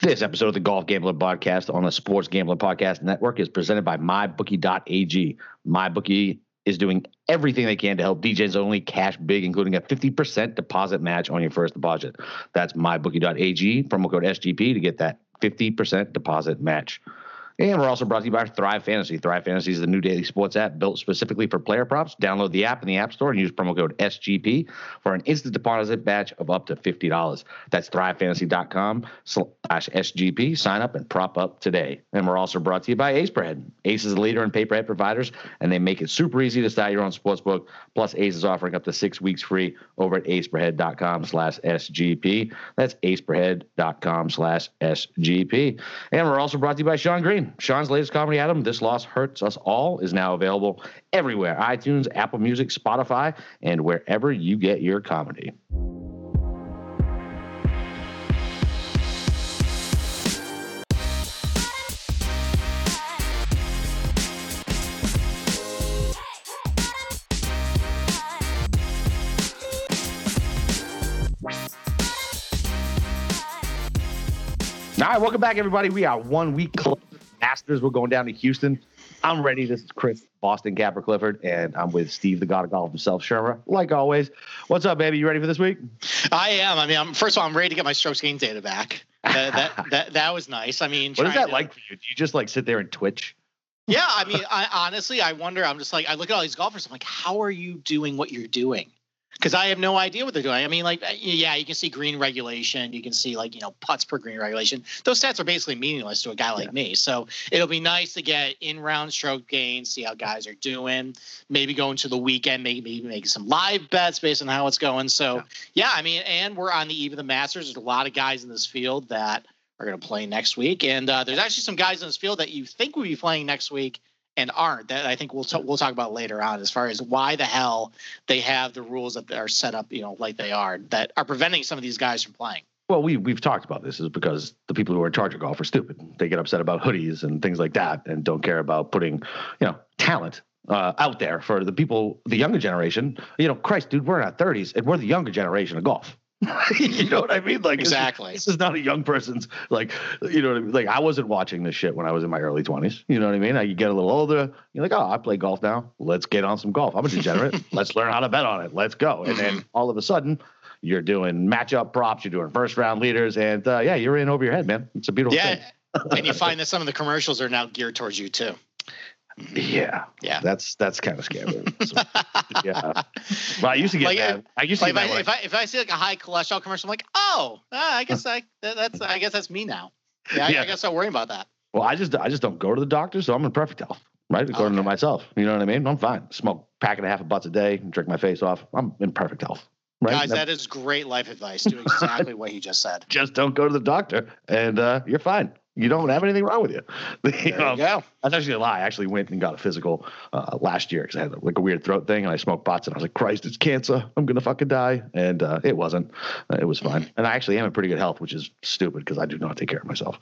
This episode of the Golf Gambler Podcast on the Sports Gambler Podcast Network is presented by MyBookie.ag. MyBookie is doing everything they can to help DJs only cash big, including a 50% deposit match on your first deposit. That's MyBookie.ag, promo code SGP to get that 50% deposit match. And we're also brought to you by Thrive Fantasy. Thrive Fantasy is the new daily sports app built specifically for player props. Download the app in the App Store and use promo code SGP for an instant deposit batch of up to $50. That's thrivefantasy.com/SGP. Sign up and prop up today. And we're also brought to you by Aceperhead. Ace is the leader in paperhead providers, and they make it super easy to start your own sportsbook. Plus, Ace is offering up to 6 weeks free over at aceperhead.com/SGP. That's aceperhead.com/SGP. And we're also brought to you by Sean Green. Sean's latest comedy album, This Loss Hurts Us All, is now available everywhere: iTunes, Apple Music, Spotify, and wherever you get your comedy. All right, welcome back, everybody. We are 1 week close. Masters, we're going down to Houston. I'm ready. This is Chris, Boston Capper Clifford, and I'm with Steve, the God of Golf himself, Shermer. Like always. What's up, baby? You ready for this week? I am. I mean, first of all, I'm ready to get my strokes gain data back. That was nice. I mean, what is that like for you? Do you just like sit there and twitch? Yeah, I mean, honestly, I wonder. I'm just like, I look at all these golfers. I'm like, how are you doing what you're doing? Because I have no idea what they're doing. I mean, like, yeah, you can see green regulation. You can see, like, putts per green regulation. Those stats are basically meaningless to a guy like me. So it'll be nice to get in-round stroke gains, see how guys are doing, maybe go into the weekend, maybe make some live bets based on how it's going. So, yeah, I mean, and we're on the eve of the Masters. There's a lot of guys in this field that are going to play next week. And there's actually some guys in this field that you think would be playing next week and aren't. That I think we'll talk about later on, as far as why the hell they have the rules that are set up, like they are, that are preventing some of these guys from playing. Well, we've talked about this is because the people who are in charge of golf are stupid. They get upset about hoodies and things like that, and don't care about putting, talent out there for the people, the younger generation. Christ, dude, we're in our 30s and we're the younger generation of golf. You know what I mean? Like, exactly. This is not a young person's, like, you know what I mean? Like, I wasn't watching this shit when I was in my early 20s. You know what I mean? You get a little older, you're like, oh, I play golf now. Let's get on some golf. I'm a degenerate. Let's learn how to bet on it. Let's go. And then all of a sudden, you're doing matchup props, you're doing first round leaders, and you're in over your head, man. It's a beautiful thing. And you find that some of the commercials are now geared towards you too. Yeah. That's kind of scary. So, yeah. Well, I used to get that. If I see like a high cholesterol commercial, I'm like, oh, I guess that's me now. I guess I'll worry about that. Well, I just don't go to the doctor, so I'm in perfect health, right? According to myself, you know what I mean? I'm fine. Smoke pack and a half of butts a day, drink my face off. I'm in perfect health. Right? Guys, that is great life advice. Do exactly what he just said. Just don't go to the doctor, and you're fine. You don't have anything wrong with you. There you go. That's actually a lie. I actually went and got a physical last year because I had like a weird throat thing, and I smoked pots, and I was like, Christ, it's cancer. I'm going to fucking die. And it wasn't. It was fine. And I actually am in pretty good health, which is stupid because I do not take care of myself.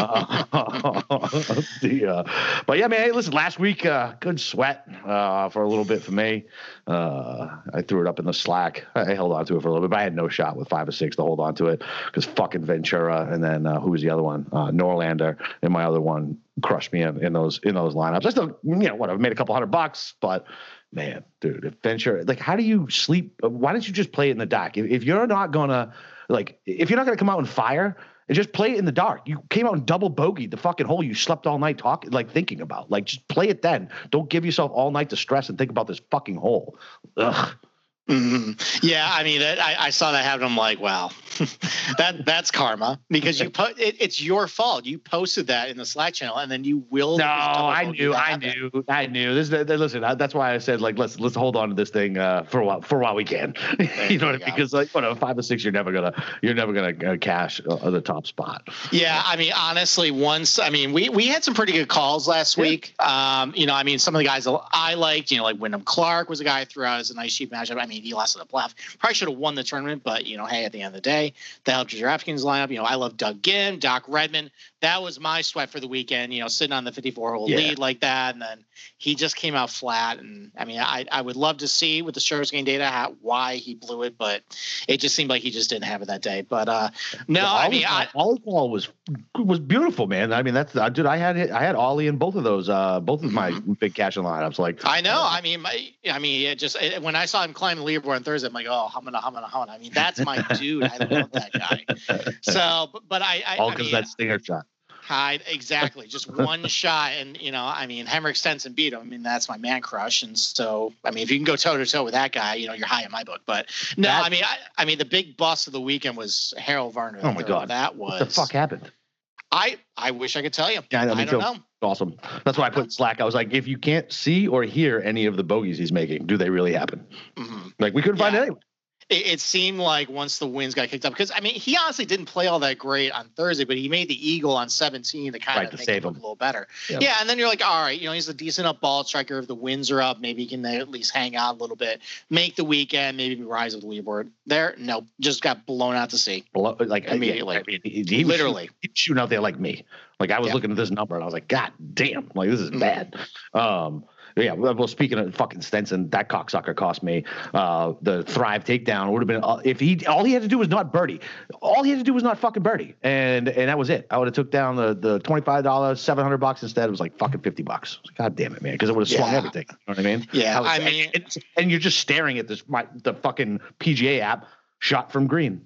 But yeah, man, hey, listen, last week, good sweat for a little bit for me. I threw it up in the Slack. I held on to it for a little bit, but I had no shot with 5 or 6 to hold on to it because fucking Ventura, and then who was the other one? Norlander, and my other one crushed me in those lineups. I still, I've made a couple $100, but man, dude, if Ventura, like, how do you sleep? Why don't you just play it in the dark? If you're not gonna come out and fire, and just play it in the dark. You came out and double bogeyed the fucking hole you slept all night thinking about. Like, just play it then. Don't give yourself all night to stress and think about this fucking hole. Ugh. Mm-hmm. Yeah, I mean, I saw that happen. I'm like, wow, that's karma, because it's your fault. You posted that in the Slack channel, and then you will. No, I knew. Listen, that's why I said, like, let's hold on to this thing for a while we can. You know what I mean? Because, like, 5 or 6, you're never gonna cash the top spot. Yeah, I mean, honestly, we had some pretty good calls last week. I mean, some of the guys I liked, like Wyndham Clark was a guy I threw out as a nice cheap matchup. I mean, mean, he lost to the playoff. Probably should have won the tournament, but hey, at the end of the day, that helped your DraftKings lineup. I love Doug Ginn, Doc Redman. That was my sweat for the weekend. Sitting on the 54-hole lead like that, and then he just came out flat. And I mean, I would love to see with the Stars game data why he blew it, but it just seemed like he just didn't have it that day. But no, I mean, Ollie ball was beautiful, man. I mean, that's dude. I had Ollie in both of those, both of my big cash in lineups. Like, I know. I mean, when I saw him climb the leaderboard on Thursday, I'm like, oh, humana. I mean, that's my dude. I love that guy. So, but all because that stinger shot. Exactly, just one shot, and I mean, Henrik Stenson beat him. I mean, that's my man crush, and so I mean, if you can go toe to toe with that guy, you're high in my book. But no, I mean, the big bust of the weekend was Harold Varner. Oh my God, that was what the fuck happened? I wish I could tell you. Yeah, I don't know. Awesome. That's why I put Slack. I was like, if you can't see or hear any of the bogeys he's making, do they really happen? Mm-hmm. Like, we couldn't find it anyway. It seemed like once the winds got kicked up, because I mean, he honestly didn't play all that great on Thursday, but he made the eagle on 17 to kind of make him look a little better. Yep. Yeah, and then you're like, all right, he's a decent up ball striker. If the winds are up, maybe he can at least hang out a little bit, make the weekend, maybe rise with the leaderboard. There, no, just got blown out to sea. Like immediately. I mean, he literally shooting out there like me. Like, I was looking at this number and I was like, God damn, like, this is bad. Yeah, well, speaking of fucking Stenson, that cocksucker cost me the Thrive takedown. Would have been if all he had to do was not birdie. All he had to do was not fucking birdie, and that was it. I would have took down the $25, $700 instead. It was like fucking $50. God damn it, man, because it would have swung everything. You know what I mean? Yeah, I mean, and you're just staring at the fucking PGA app shot from green,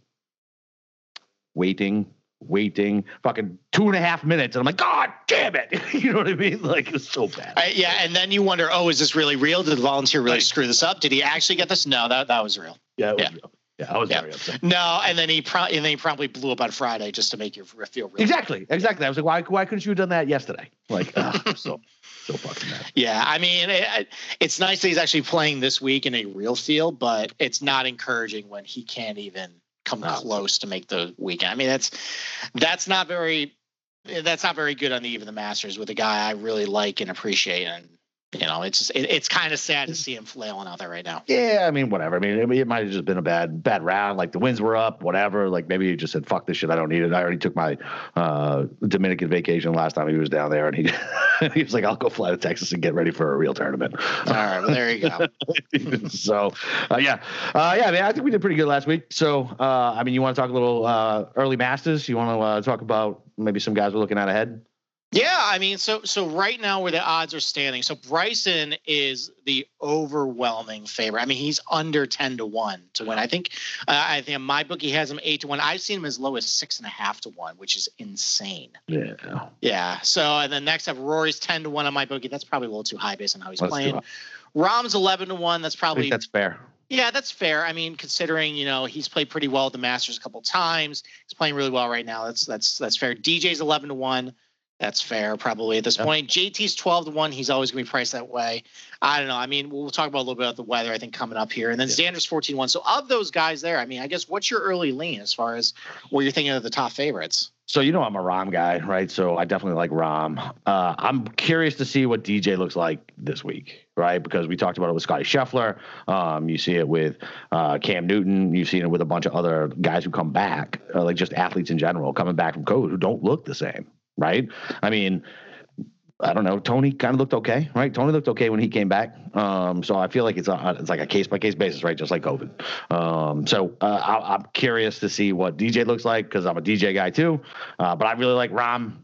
waiting fucking 2.5 minutes. And I'm like, God damn it. You know what I mean? Like, it's so bad. And then you wonder, is this really real? Did the volunteer really screw this up? Did he actually get this? No, that was real. Yeah, it was real. Yeah, I was very upset. No, and then he promptly blew up on Friday just to make you feel real. Exactly. I was like, why couldn't you have done that yesterday? Like, so fucking mad. Yeah, I mean, it's nice that he's actually playing this week in a real field, but it's not encouraging when he can't even come close to make the weekend. I mean, that's not very good on the eve of the Masters with a guy I really like and appreciate. And it's kind of sad to see him flailing out there right now. Yeah, I mean, whatever. I mean, it might have just been a bad round. Like, the winds were up, whatever. Like, maybe he just said, "Fuck this shit. I don't need it." I already took my Dominican vacation last time he was down there, and he was like, "I'll go fly to Texas and get ready for a real tournament." All right, well, there you go. So, man, I think we did pretty good last week. So, I mean, you want to talk a little early Masters? You want to talk about maybe some guys we're looking at ahead? Yeah, I mean, so right now where the odds are standing, so Bryson is the overwhelming favorite. I mean, he's under 10-1 to win. I think in my book he has him 8-1. I've seen him as low as 6.5-1, which is insane. Yeah. Yeah. So, and then next up, Rory's 10-1 on my bookie. That's probably a little too high based on how he's playing. Rahm's 11-1. That's probably. I think that's fair. Yeah, that's fair. I mean, considering he's played pretty well at the Masters a couple times, he's playing really well right now. That's fair. DJ's 11-1. That's fair, probably at this point. JT's 12-1. He's always going to be priced that way. I don't know. I mean, we'll talk about a little bit about the weather, I think, coming up here. And then Xander's 14-1. So of those guys there, I mean, I guess what's your early lean as far as what you're thinking of the top favorites? So, I'm a Rahm guy, right? So I definitely like Rahm. I'm curious to see what DJ looks like this week, right? Because we talked about it with Scotty Scheffler. You see it with Cam Newton. You've seen it with a bunch of other guys who come back, like just athletes in general, coming back from COVID who don't look the same. Right. I mean, I don't know. Tony kind of looked okay, right? Tony looked okay when he came back. So I feel like it's like a case by case basis, right? Just like COVID. So I'm curious to see what DJ looks like because I'm a DJ guy too. But I really like Rahm.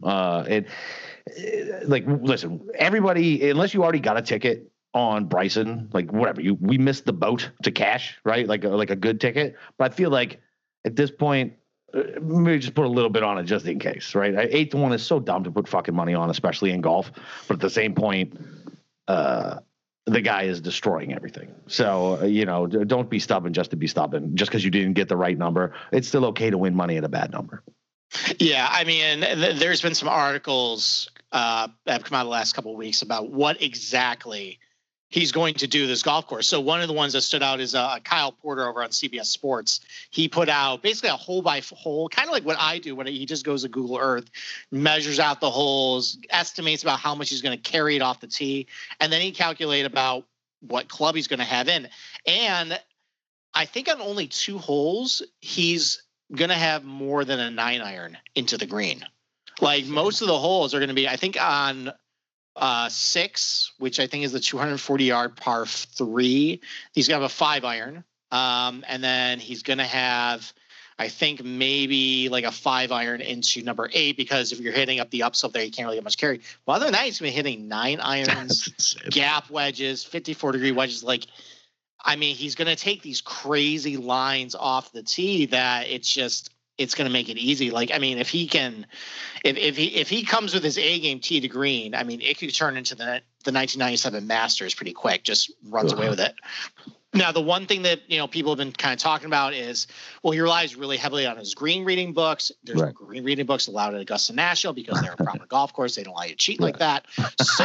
Listen, everybody, unless you already got a ticket on Bryson, like whatever, we missed the boat to cash, right? Like a good ticket. But I feel like at this point, maybe just put a little bit on it just in case, right? 8-1 is so dumb to put fucking money on, especially in golf. But at the same point, the guy is destroying everything. So, don't be stubborn just to be stubborn. Just because you didn't get the right number, it's still okay to win money at a bad number. Yeah, I mean, there's been some articles that have come out the last couple of weeks about what exactly he's going to do this golf course. So one of the ones that stood out is Kyle Porter over on CBS Sports. He put out basically a hole by hole, kind of like what I do when he just goes to Google Earth, measures out the holes, estimates about how much he's going to carry it off the tee, and then he calculates about what club he's going to have in. And I think on only 2 holes, he's going to have more than a 9 iron into the green. Like most of the holes are going to be, I think on 6, which I think is the 240-yard par 3, he's going to have a 5 iron. And then he's going to have, I think, maybe like a 5 iron into number 8, because if you're hitting up the upslope there, you can't really get much carry. Well, other than that, he's going to be hitting 9 irons, gap wedges, 54-degree wedges. Like, I mean, he's going to take these crazy lines off the tee that it's going to make it easy. Like, I mean, if he comes with his A game tee to green, I mean, it could turn into the 1997 Masters pretty quick. Just runs away with it. Now, the one thing that, people have been kind of talking about is, well, he relies really heavily on his green reading books. There's no green reading books allowed at Augusta National because they're a proper golf course. They don't allow you to cheat like that. So,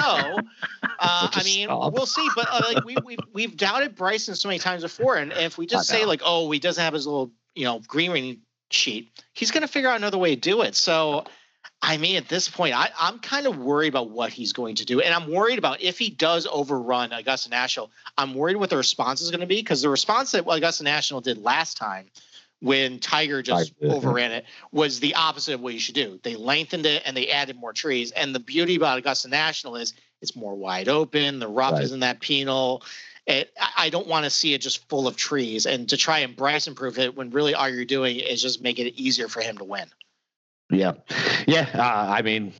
I mean, we'll see. But like we've doubted Bryson so many times before, and if we just say like, oh, he doesn't have his little, green reading sheet, he's going to figure out another way to do it. So, I mean, at this point, I'm kind of worried about what he's going to do. And I'm worried about if he does overrun Augusta National, I'm worried what the response is going to be, because the response that Augusta National did last time when Tiger just overran it was the opposite of what you should do. They lengthened it and they added more trees. And the beauty about Augusta National is it's more wide open. The rough isn't that penal. I don't want to see it just full of trees, and to try and Bryson proof it when really all you're doing is just making it easier for him to win. Yeah. I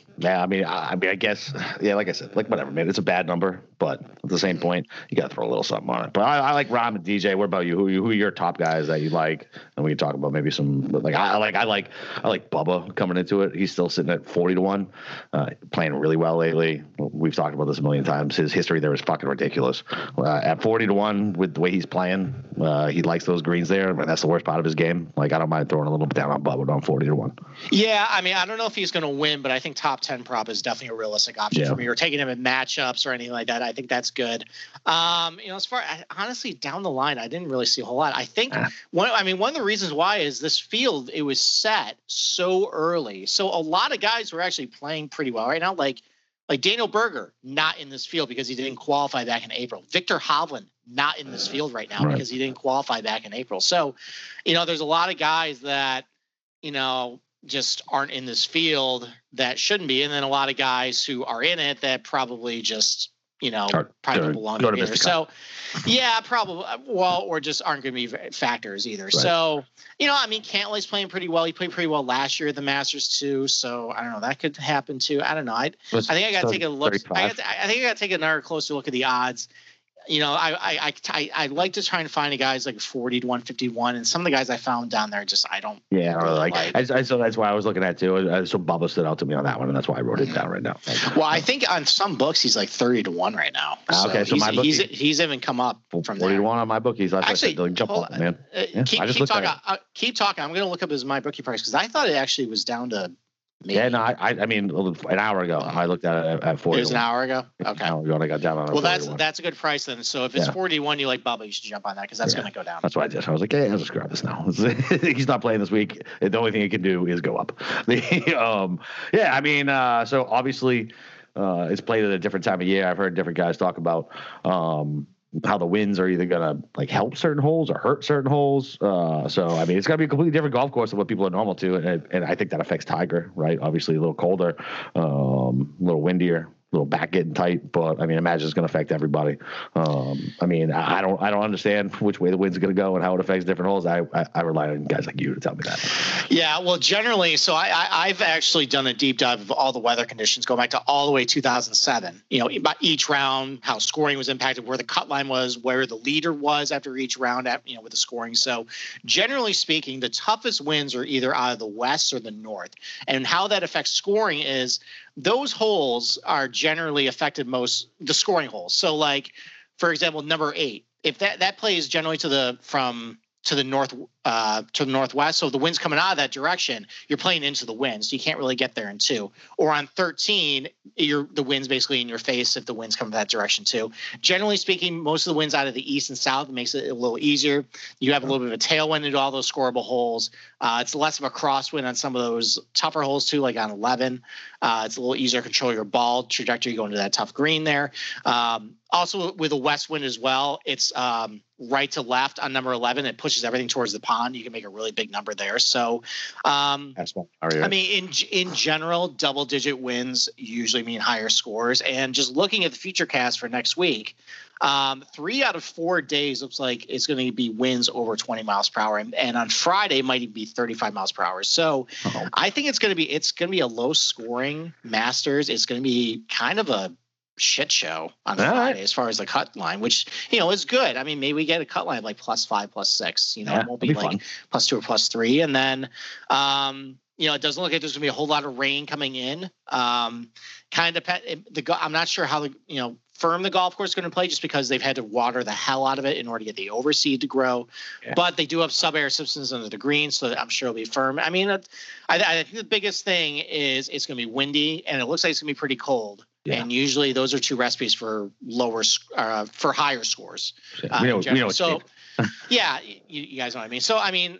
guess, like I said, like whatever, man, it's a bad number, but at the same point, you got to throw a little something on it. But I like Rahm and DJ. What about you? Who are your top guys that you like? And we can talk about maybe some, like, I like Bubba coming into it. He's still sitting at 40-1, playing really well lately. We've talked about this a million times. His history there is fucking ridiculous. At 40-1 with the way he's playing, he likes those greens there, and that's the worst part of his game. Like, I don't mind throwing a little bit down on Bubba on 40-1. Yeah, I mean, I don't know if he's going to win, but I think top 10 prop is definitely a realistic option for me. Or taking him in matchups or anything like that, I think that's good. As far honestly down the line, I didn't really see a whole lot. I think one of the reasons why is this field, it was set so early, so a lot of guys were actually playing pretty well right now. Like Daniel Berger, not in this field because he didn't qualify back in April. Victor Hovland, not in this field right now because he didn't qualify back in April. So, there's a lot of guys that just aren't in this field that shouldn't be. And then a lot of guys who are in it that probably just, probably belong to either. So yeah, probably, or just aren't going to be factors either. Right. So, Cantlay's playing pretty well. He played pretty well last year at the Masters too. So I don't know, that could happen too. I don't know. I think I got to take a look. I think I got to take another closer look at the odds. I like to try and find guys like 40 to 151, and some of the guys I found down there I don't. Yeah, really like. So that's why I was looking at too. So Bubba stood out to me on that one, and that's why I wrote it down right now. Well, I think on some books he's like 30 to 1 right now. Okay, so my book he's even come up from 40 to 1 on my bookies. Actually, jump on it, man. Keep talking. I'm going to look up his my bookie price because I thought it actually was down to. Maybe. Yeah, no, I mean, an hour ago, I looked at it at 40. It was an hour ago? Okay. An hour ago, I got down on it. Well, that's a good price then. So if it's 41, you like Bubba, you should jump on that because that's going to go down. That's what I did. I was like, hey, I'll just grab this now. He's not playing this week. The only thing he can do is go up. So obviously it's played at a different time of year. I've heard different guys talk about how the winds are either going to like help certain holes or hurt certain holes. So, I mean, it's going to be a completely different golf course than what people are normal to. And I think that affects Tiger, right? Obviously a little colder, a little windier, a little back getting tight, but I mean, imagine it's going to affect everybody. I don't understand which way the wind's going to go and how it affects different holes. I rely on guys like you to tell me that. Yeah, well, generally, so I've actually done a deep dive of all the weather conditions going back to all the way 2007. About each round, how scoring was impacted, where the cut line was, where the leader was after each round, with the scoring. So, generally speaking, the toughest winds are either out of the west or the north, and how that affects scoring is those holes are generally affected most, the scoring holes. So like, for example, number 8, if that plays generally to the to the northwest. So if the wind's coming out of that direction, you're playing into the wind. So you can't really get there in 2. Or on 13, the wind's basically in your face if the wind's coming that direction too. Generally speaking, most of the wind's out of the east and south. It makes it a little easier. You have a little bit of a tailwind into all those scoreable holes. It's less of a crosswind on some of those tougher holes too, like on 11. It's a little easier to control your ball trajectory going to that tough green there. Also with a west wind as well, it's right to left on number 11. It pushes everything towards the pond. You can make a really big number there. So, I mean, in general, double-digit wins usually mean higher scores. And just looking at the future cast for next week, 3 out of 4 days looks like it's going to be winds over 20 miles per hour, and on Friday might even be 35 miles per hour. So, I think it's going to be a low-scoring Masters. It's going to be kind of a shit show on Friday as far as the cut line, which is good. I mean, maybe we get a cut line like +5, +6. It won't be like +2 or +3, and then it doesn't look like there's gonna be a whole lot of rain coming in. Kind of depend. I'm not sure how firm the golf course is going to play, just because they've had to water the hell out of it in order to get the overseed to grow. Yeah. But they do have sub-air substance under the green, so I'm sure it'll be firm. I mean, I think the biggest thing is it's going to be windy, and it looks like it's going to be pretty cold. Yeah. And usually those are 2 recipes for for higher scores. We know so, yeah, you guys know what I mean. So, I mean,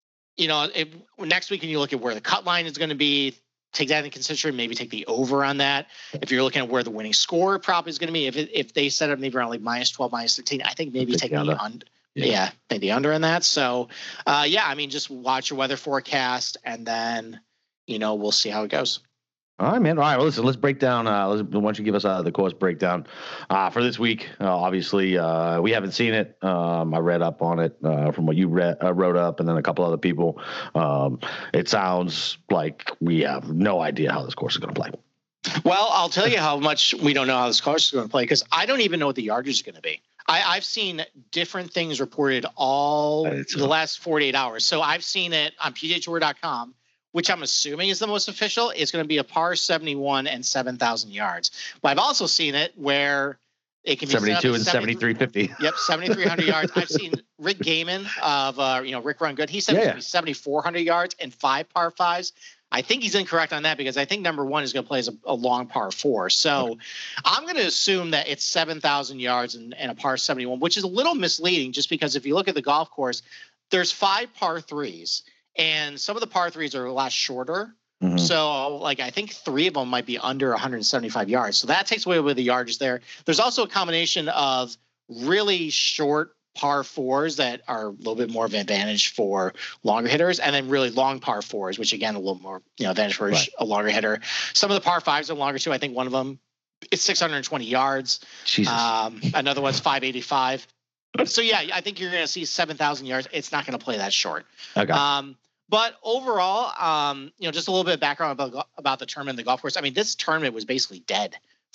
next week when you look at where the cut line is going to be, take that into consideration. Maybe take the over on that. If you're looking at where the winning score prop is going to be, if they set up maybe around like -12, -13, I think maybe take the under. Yeah, take the under on that. So, I mean, just watch your weather forecast, and then we'll see how it goes. All right, man. All right. Well, listen, let's break down. Why don't you give us the course breakdown for this week? Obviously, we haven't seen it. I read up on it from what you wrote up, and then a couple other people. It sounds like we have no idea how this course is going to play. Well, I'll tell you how much we don't know how this course is going to play, because I don't even know what the yardage is going to be. I've seen different things reported all the last 48 hours. So I've seen it on PGAtour.com, which I'm assuming is the most official. It's going to be a par 71 and 7,000 yards. But I've also seen it where it can be 72 and 7,350. Yep, 7,300 yards. I've seen Rick Gaiman of Rick Run Good. He said it's going to be 7,400 yards and 5 par 5s. I think he's incorrect on that, because I think number 1 is going to play as a long par 4. So I'm going to assume that it's 7,000 yards and a par 71, which is a little misleading, just because if you look at the golf course, there's 5 par 3s. And some of the par 3s are a lot shorter. Mm-hmm. So, I think 3 of them might be under 175 yards. So that takes away with the yardage there. There's also a combination of really short par 4s that are a little bit more of an advantage for longer hitters, and then really long par 4s, which again, a little more advantage for a longer hitter. Some of the par 5s are longer too. I think one of them is 620 yards. Jesus. Another one's 585. So, I think you're going to see 7,000 yards. It's not going to play that short. Okay. But overall, just a little bit of background about the tournament, the golf course. I mean, this tournament was basically dead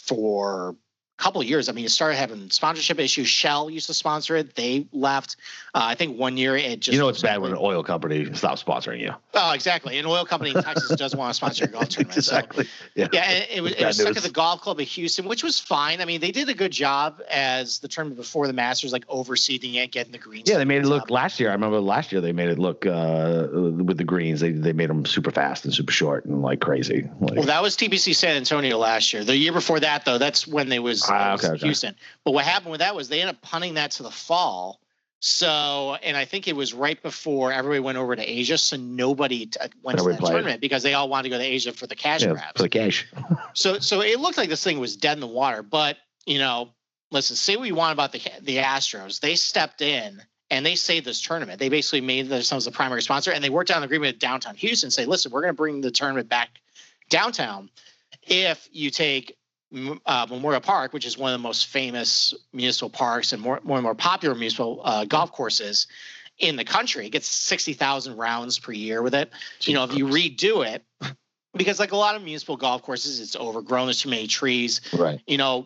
for couple of years. I mean, it started having sponsorship issues. Shell used to sponsor it. They left. I think one year it just... it's bad when an oil company stops sponsoring you. Oh, exactly. An oil company in Texas doesn't want to sponsor a golf tournament. Exactly. So, and it was stuck at the Golf Club of Houston, which was fine. I mean, they did a good job as the tournament before the Masters, overseeding it, getting the greens. Yeah, they made it look last year. I remember last year they made it look with the greens. They made them super fast and super short and crazy. Well, that was TPC San Antonio last year. The year before that, though, that's when they was Houston. But what happened with that was they ended up punting that to the fall. So, and I think it was right before everybody went over to Asia. So nobody went to that tournament because they all wanted to go to Asia for the cash grabs. For the cash. So it looked like this thing was dead in the water. But, listen, say what you want about the Astros. They stepped in and they saved this tournament. They basically made themselves the primary sponsor, and they worked out an agreement with downtown Houston. Say, listen, we're going to bring the tournament back downtown if you take Memorial Park, which is one of the most famous municipal parks and more popular municipal golf courses in the country. It gets 60,000 rounds per year with it. If you redo it, because like a lot of municipal golf courses, it's overgrown. There's too many trees. Right.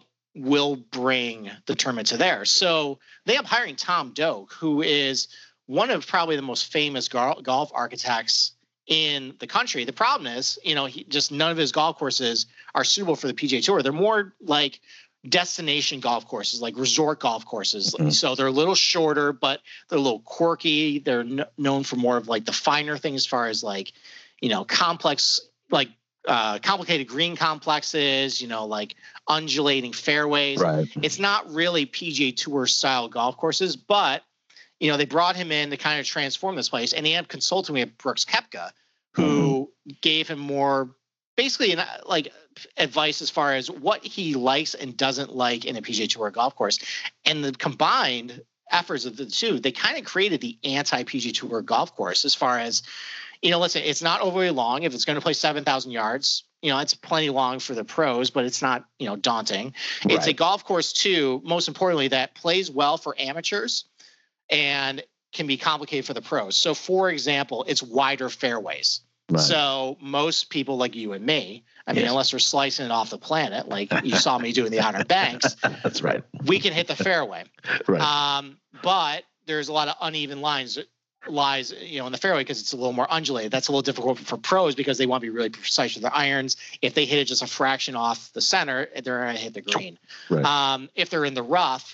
Will bring the tournament to there. So they end up hiring Tom Doak, who is one of probably the most famous golf architects in the country. The problem is, none of his golf courses are suitable for the PGA Tour. They're more like destination golf courses, like resort golf courses. Mhm. So they're a little shorter, but they're a little quirky. They're known for more of like the finer things as far as like, complex, like complicated green complexes, like undulating fairways. Right. It's not really PGA Tour style golf courses, but they brought him in to kind of transform this place, and he ended up consulting with Brooks Koepka, who gave him more basically like advice as far as what he likes and doesn't like in a PGA Tour golf course. And the combined efforts of the two, they kind of created the anti-PGA Tour golf course as far as, listen, it's not overly long. If it's going to play 7,000 yards, it's plenty long for the pros, but it's not, daunting. Right. It's a golf course too, most importantly, that plays well for amateurs and can be complicated for the pros. So for example, it's wider fairways. Right. So most people like you and me, I mean, unless we're slicing it off the planet, like you saw me doing the Outer Banks. That's right. We can hit the fairway. Right. But there's a lot of uneven lies, in the fairway because it's a little more undulated. That's a little difficult for pros because they want to be really precise with their irons. If they hit it just a fraction off the center, they're going to hit the green. Right. If they're in the rough,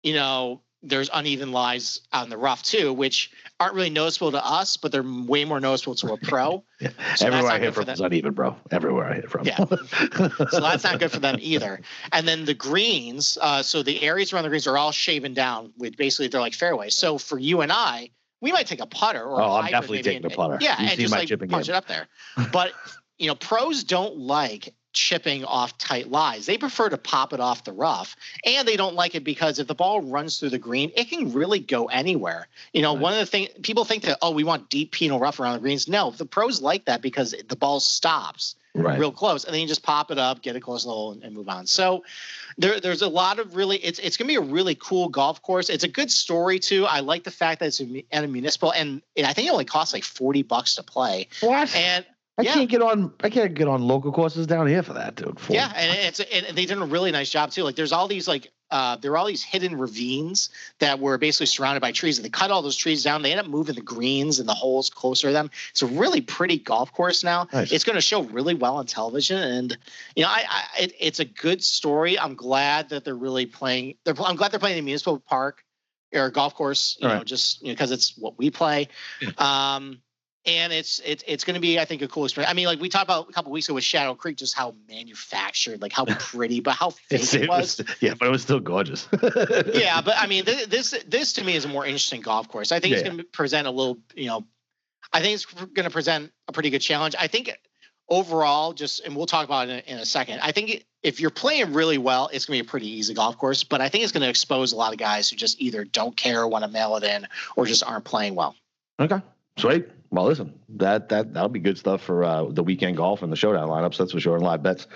there's uneven lies out in the rough too, which aren't really noticeable to us, but they're way more noticeable to a pro. Yeah. So everywhere I hit from is uneven, bro. Everywhere I hit from. Yeah. So that's not good for them either. And then the greens, so the areas around the greens are all shaven down with basically they're like fairways. So for you and I, we might take a putter or I'm definitely taking the putter. Yeah, and just like punch it up there. But pros don't like chipping off tight lies. They prefer to pop it off the rough, and they don't like it because if the ball runs through the green, it can really go anywhere. Right. One of the things people think that, we want deep penal rough around the greens. No, the pros like that because the ball stops real close, and then you just pop it up, get it close a little, and move on. So there's a lot of really, it's going to be a really cool golf course. It's a good story too. I like the fact that it's at a municipal, and I think it only costs like $40 to play. What? And I can't get on local courses down here for that, dude. Yeah, and they did a really nice job too. Like there's all these there are all these hidden ravines that were basically surrounded by trees, and they cut all those trees down. They end up moving the greens and the holes closer to them. It's a really pretty golf course now. Nice. It's going to show really well on television, and it's a good story. I'm glad that they're really playing. I'm glad they're playing the municipal park or golf course. Just because it's what we play. Yeah. And it's going to be, I think, a cool experience. I mean, like we talked about a couple of weeks ago with Shadow Creek, just how manufactured, like how pretty, but how fake it was. Yeah, but it was still gorgeous. Yeah, but I mean, this to me is a more interesting golf course. I think it's going to present a little, I think it's going to present a pretty good challenge. I think overall, and we'll talk about it in a second. I think if you're playing really well, it's going to be a pretty easy golf course. But I think it's going to expose a lot of guys who just either don't care, want to mail it in, or just aren't playing well. Okay, sweet. Well, listen, that'll be good stuff for the weekend golf and the showdown lineups. That's for sure, and live bets.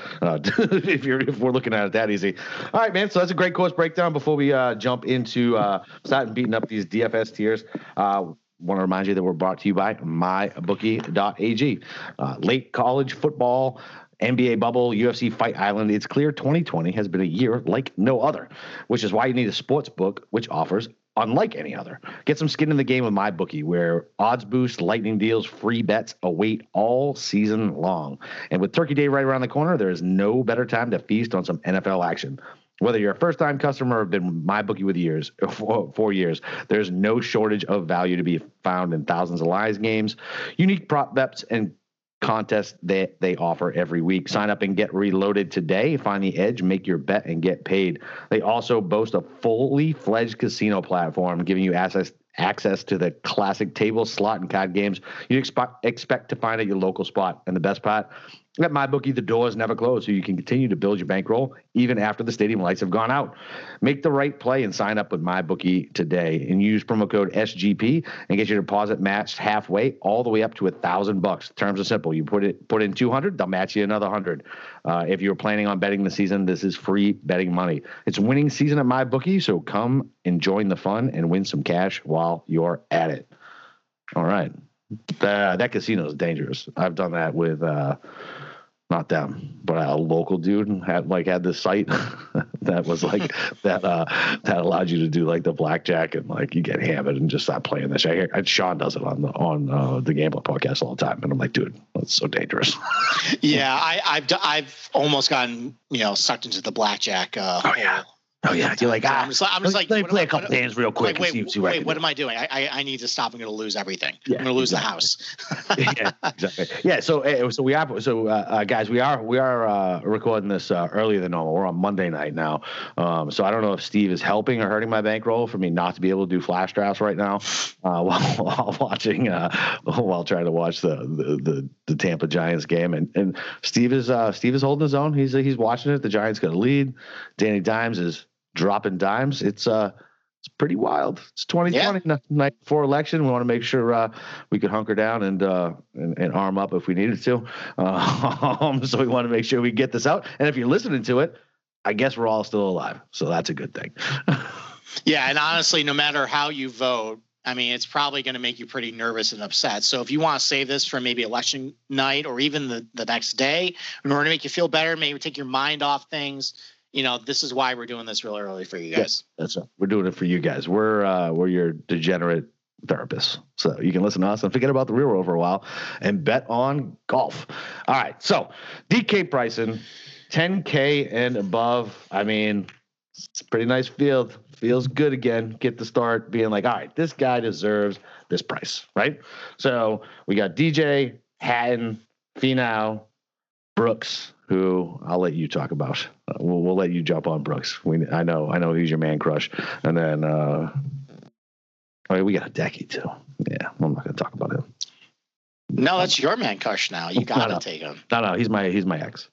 If we're looking at it that easy. All right, man. So that's a great course breakdown. Before we jump into starting beating up these DFS tiers, want to remind you that we're brought to you by MyBookie.ag. Late college football, NBA bubble, UFC Fight Island. It's clear 2020 has been a year like no other, which is why you need a sports book which offers unlike any other. Get some skin in the game with MyBookie, where odds boosts, lightning deals, free bets await all season long. And with Turkey Day right around the corner, there is no better time to feast on some NFL action. Whether you're a first-time customer or have been MyBookie with years, 4 years, there's no shortage of value to be found in thousands of live games, unique prop bets, and contests that they offer every week. Sign up and get reloaded today. Find the edge, make your bet, and get paid. They also boast a fully fledged casino platform, giving you access to the classic table, slot, and card games you expect to find at your local spot. And the best part, at MyBookie, the doors never close, so you can continue to build your bankroll even after the stadium lights have gone out. Make the right play and sign up with MyBookie today, and use promo code SGP and get your deposit matched halfway, all the way up to $1,000. Terms are simple. You put in 200, they'll match you another 100. If you're planning on betting the season, this is free betting money. It's winning season at MyBookie, so come and join the fun and win some cash while you're at it. All right. That casino is dangerous. I've done that with not them, but a local dude had this site. that was like that allowed you to do like the blackjack and like you get hammered and just stop playing this. I hear Sean does it on the Gambling Podcast all the time, and I'm like, dude, that's so dangerous. Yeah, I've almost gotten sucked into the blackjack. Oh yeah, you're like I'm just like, let me play a couple hands real quick. Wait, what am I doing? I need to stop. I'm going to lose everything. Yeah, I'm going to lose the house. Yeah, exactly. Yeah. So guys, we are recording this earlier than normal. We're on Monday night now. So I don't know if Steve is helping or hurting my bankroll for me not to be able to do flash drafts right now while watching while trying to watch the Tampa Giants game. And Steve is holding his own. He's watching it. The Giants got a lead. Danny Dimes is dropping dimes. It's pretty wild. It's 2020, night before election. We want to make sure we could hunker down and arm up if we needed to. So we want to make sure we get this out. And if you're listening to it, I guess we're all still alive. So that's a good thing. Yeah, and honestly, no matter how you vote, I mean, it's probably going to make you pretty nervous and upset. So if you want to save this for maybe election night or even the next day, in order to make you feel better, maybe take your mind off things, this is why we're doing this real early for you guys. Yeah, that's right. We're doing it for you guys. We're your degenerate therapists. So you can listen to us and forget about the real world for a while and bet on golf. All right. So DK Bryson, 10K and above. I mean, it's a pretty nice field. Feels good again. Get the start being like, all right, this guy deserves this price, right? So we got DJ, Hatton, Finau, Brooks, who I'll let you talk about. We'll let you jump on Brooks. I know he's your man crush. And then we got a Decky too. Yeah, I'm not going to talk about him. No, that's your man crush now. You got to take him. No, he's my ex.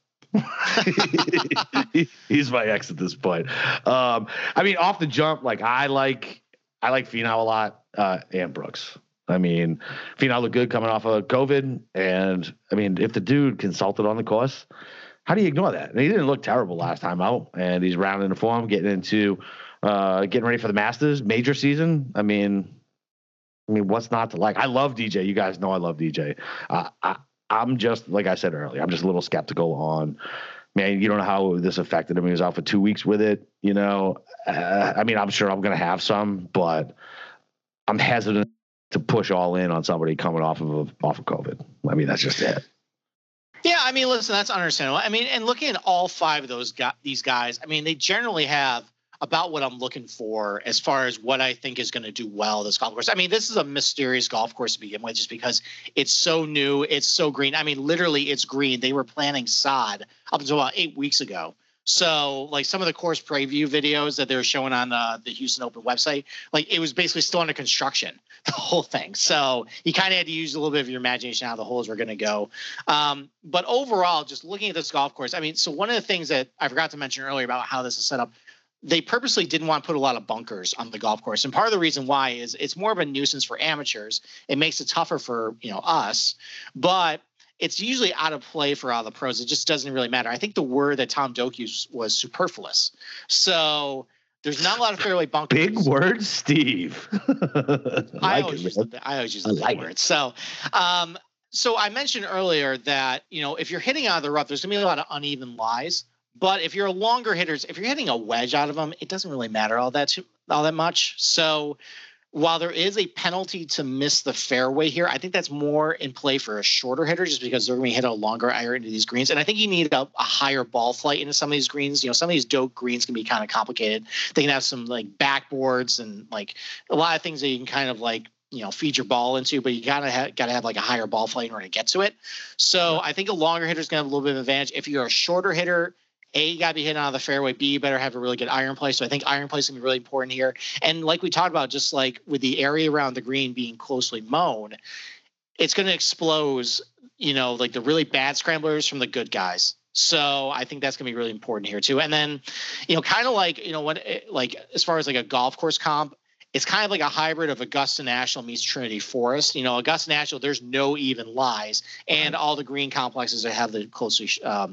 He's my ex at this point. I mean, off the jump, like I like Finau a lot, and Brooks. I mean, Finau looked good coming off of COVID, and I mean, if the dude consulted on the course, how do you ignore that? And he didn't look terrible last time out, and he's rounding the form, getting ready for the Masters major season. I mean, what's not to like? I love DJ. You guys know I love DJ. I'm just, like I said earlier, I'm just a little skeptical on, man, you don't know how this affected him. He was out for 2 weeks with it, I mean, I'm sure I'm going to have some, but I'm hesitant to push all in on somebody coming off of COVID. I mean, that's just it. Yeah, I mean, listen, that's understandable. I mean, and looking at all five of these guys, I mean, they generally have about what I'm looking for as far as what I think is going to do well this golf course. I mean, this is a mysterious golf course to begin with, just because it's so new, it's so green. I mean, literally, it's green. They were planting sod up until about 8 weeks ago. So, like some of the course preview videos that they were showing on the Houston Open website, like it was basically still under construction, the whole thing. So you kind of had to use a little bit of your imagination how the holes were going to go. But overall, just looking at this golf course, I mean, so one of the things that I forgot to mention earlier about how this is set up, they purposely didn't want to put a lot of bunkers on the golf course. And part of the reason why is it's more of a nuisance for amateurs. It makes it tougher for, us, but it's usually out of play for all the pros. It just doesn't really matter. I think the word that Tom Doak used was superfluous. So there's not a lot of fairway bunkers. Big word, Steve. I always use the big word. So, so I mentioned earlier that, if you're hitting out of the rough, there's going to be a lot of uneven lies. But if you're a longer hitters, if you're hitting a wedge out of them, it doesn't really matter all that much. So while there is a penalty to miss the fairway here, I think that's more in play for a shorter hitter, just because they're going to hit a longer iron into these greens. And I think you need a higher ball flight into some of these greens. Some of these Doak greens can be kind of complicated. They can have some like backboards and like a lot of things that you can kind of like, feed your ball into, but you gotta have like a higher ball flight in order to get to it. So I think a longer hitter is going to have a little bit of advantage. If you're a shorter hitter, A, you got to be hitting out of the fairway. B, you better have a really good iron play. So I think iron play is going to be really important here. And like we talked about, just like with the area around the green being closely mown, it's going to expose, like the really bad scramblers from the good guys. So I think that's going to be really important here too. And then, kind of like, like as far as like a golf course comp, it's kind of like a hybrid of Augusta National meets Trinity Forest. Augusta National, there's no even lies, and all the green complexes that have the closely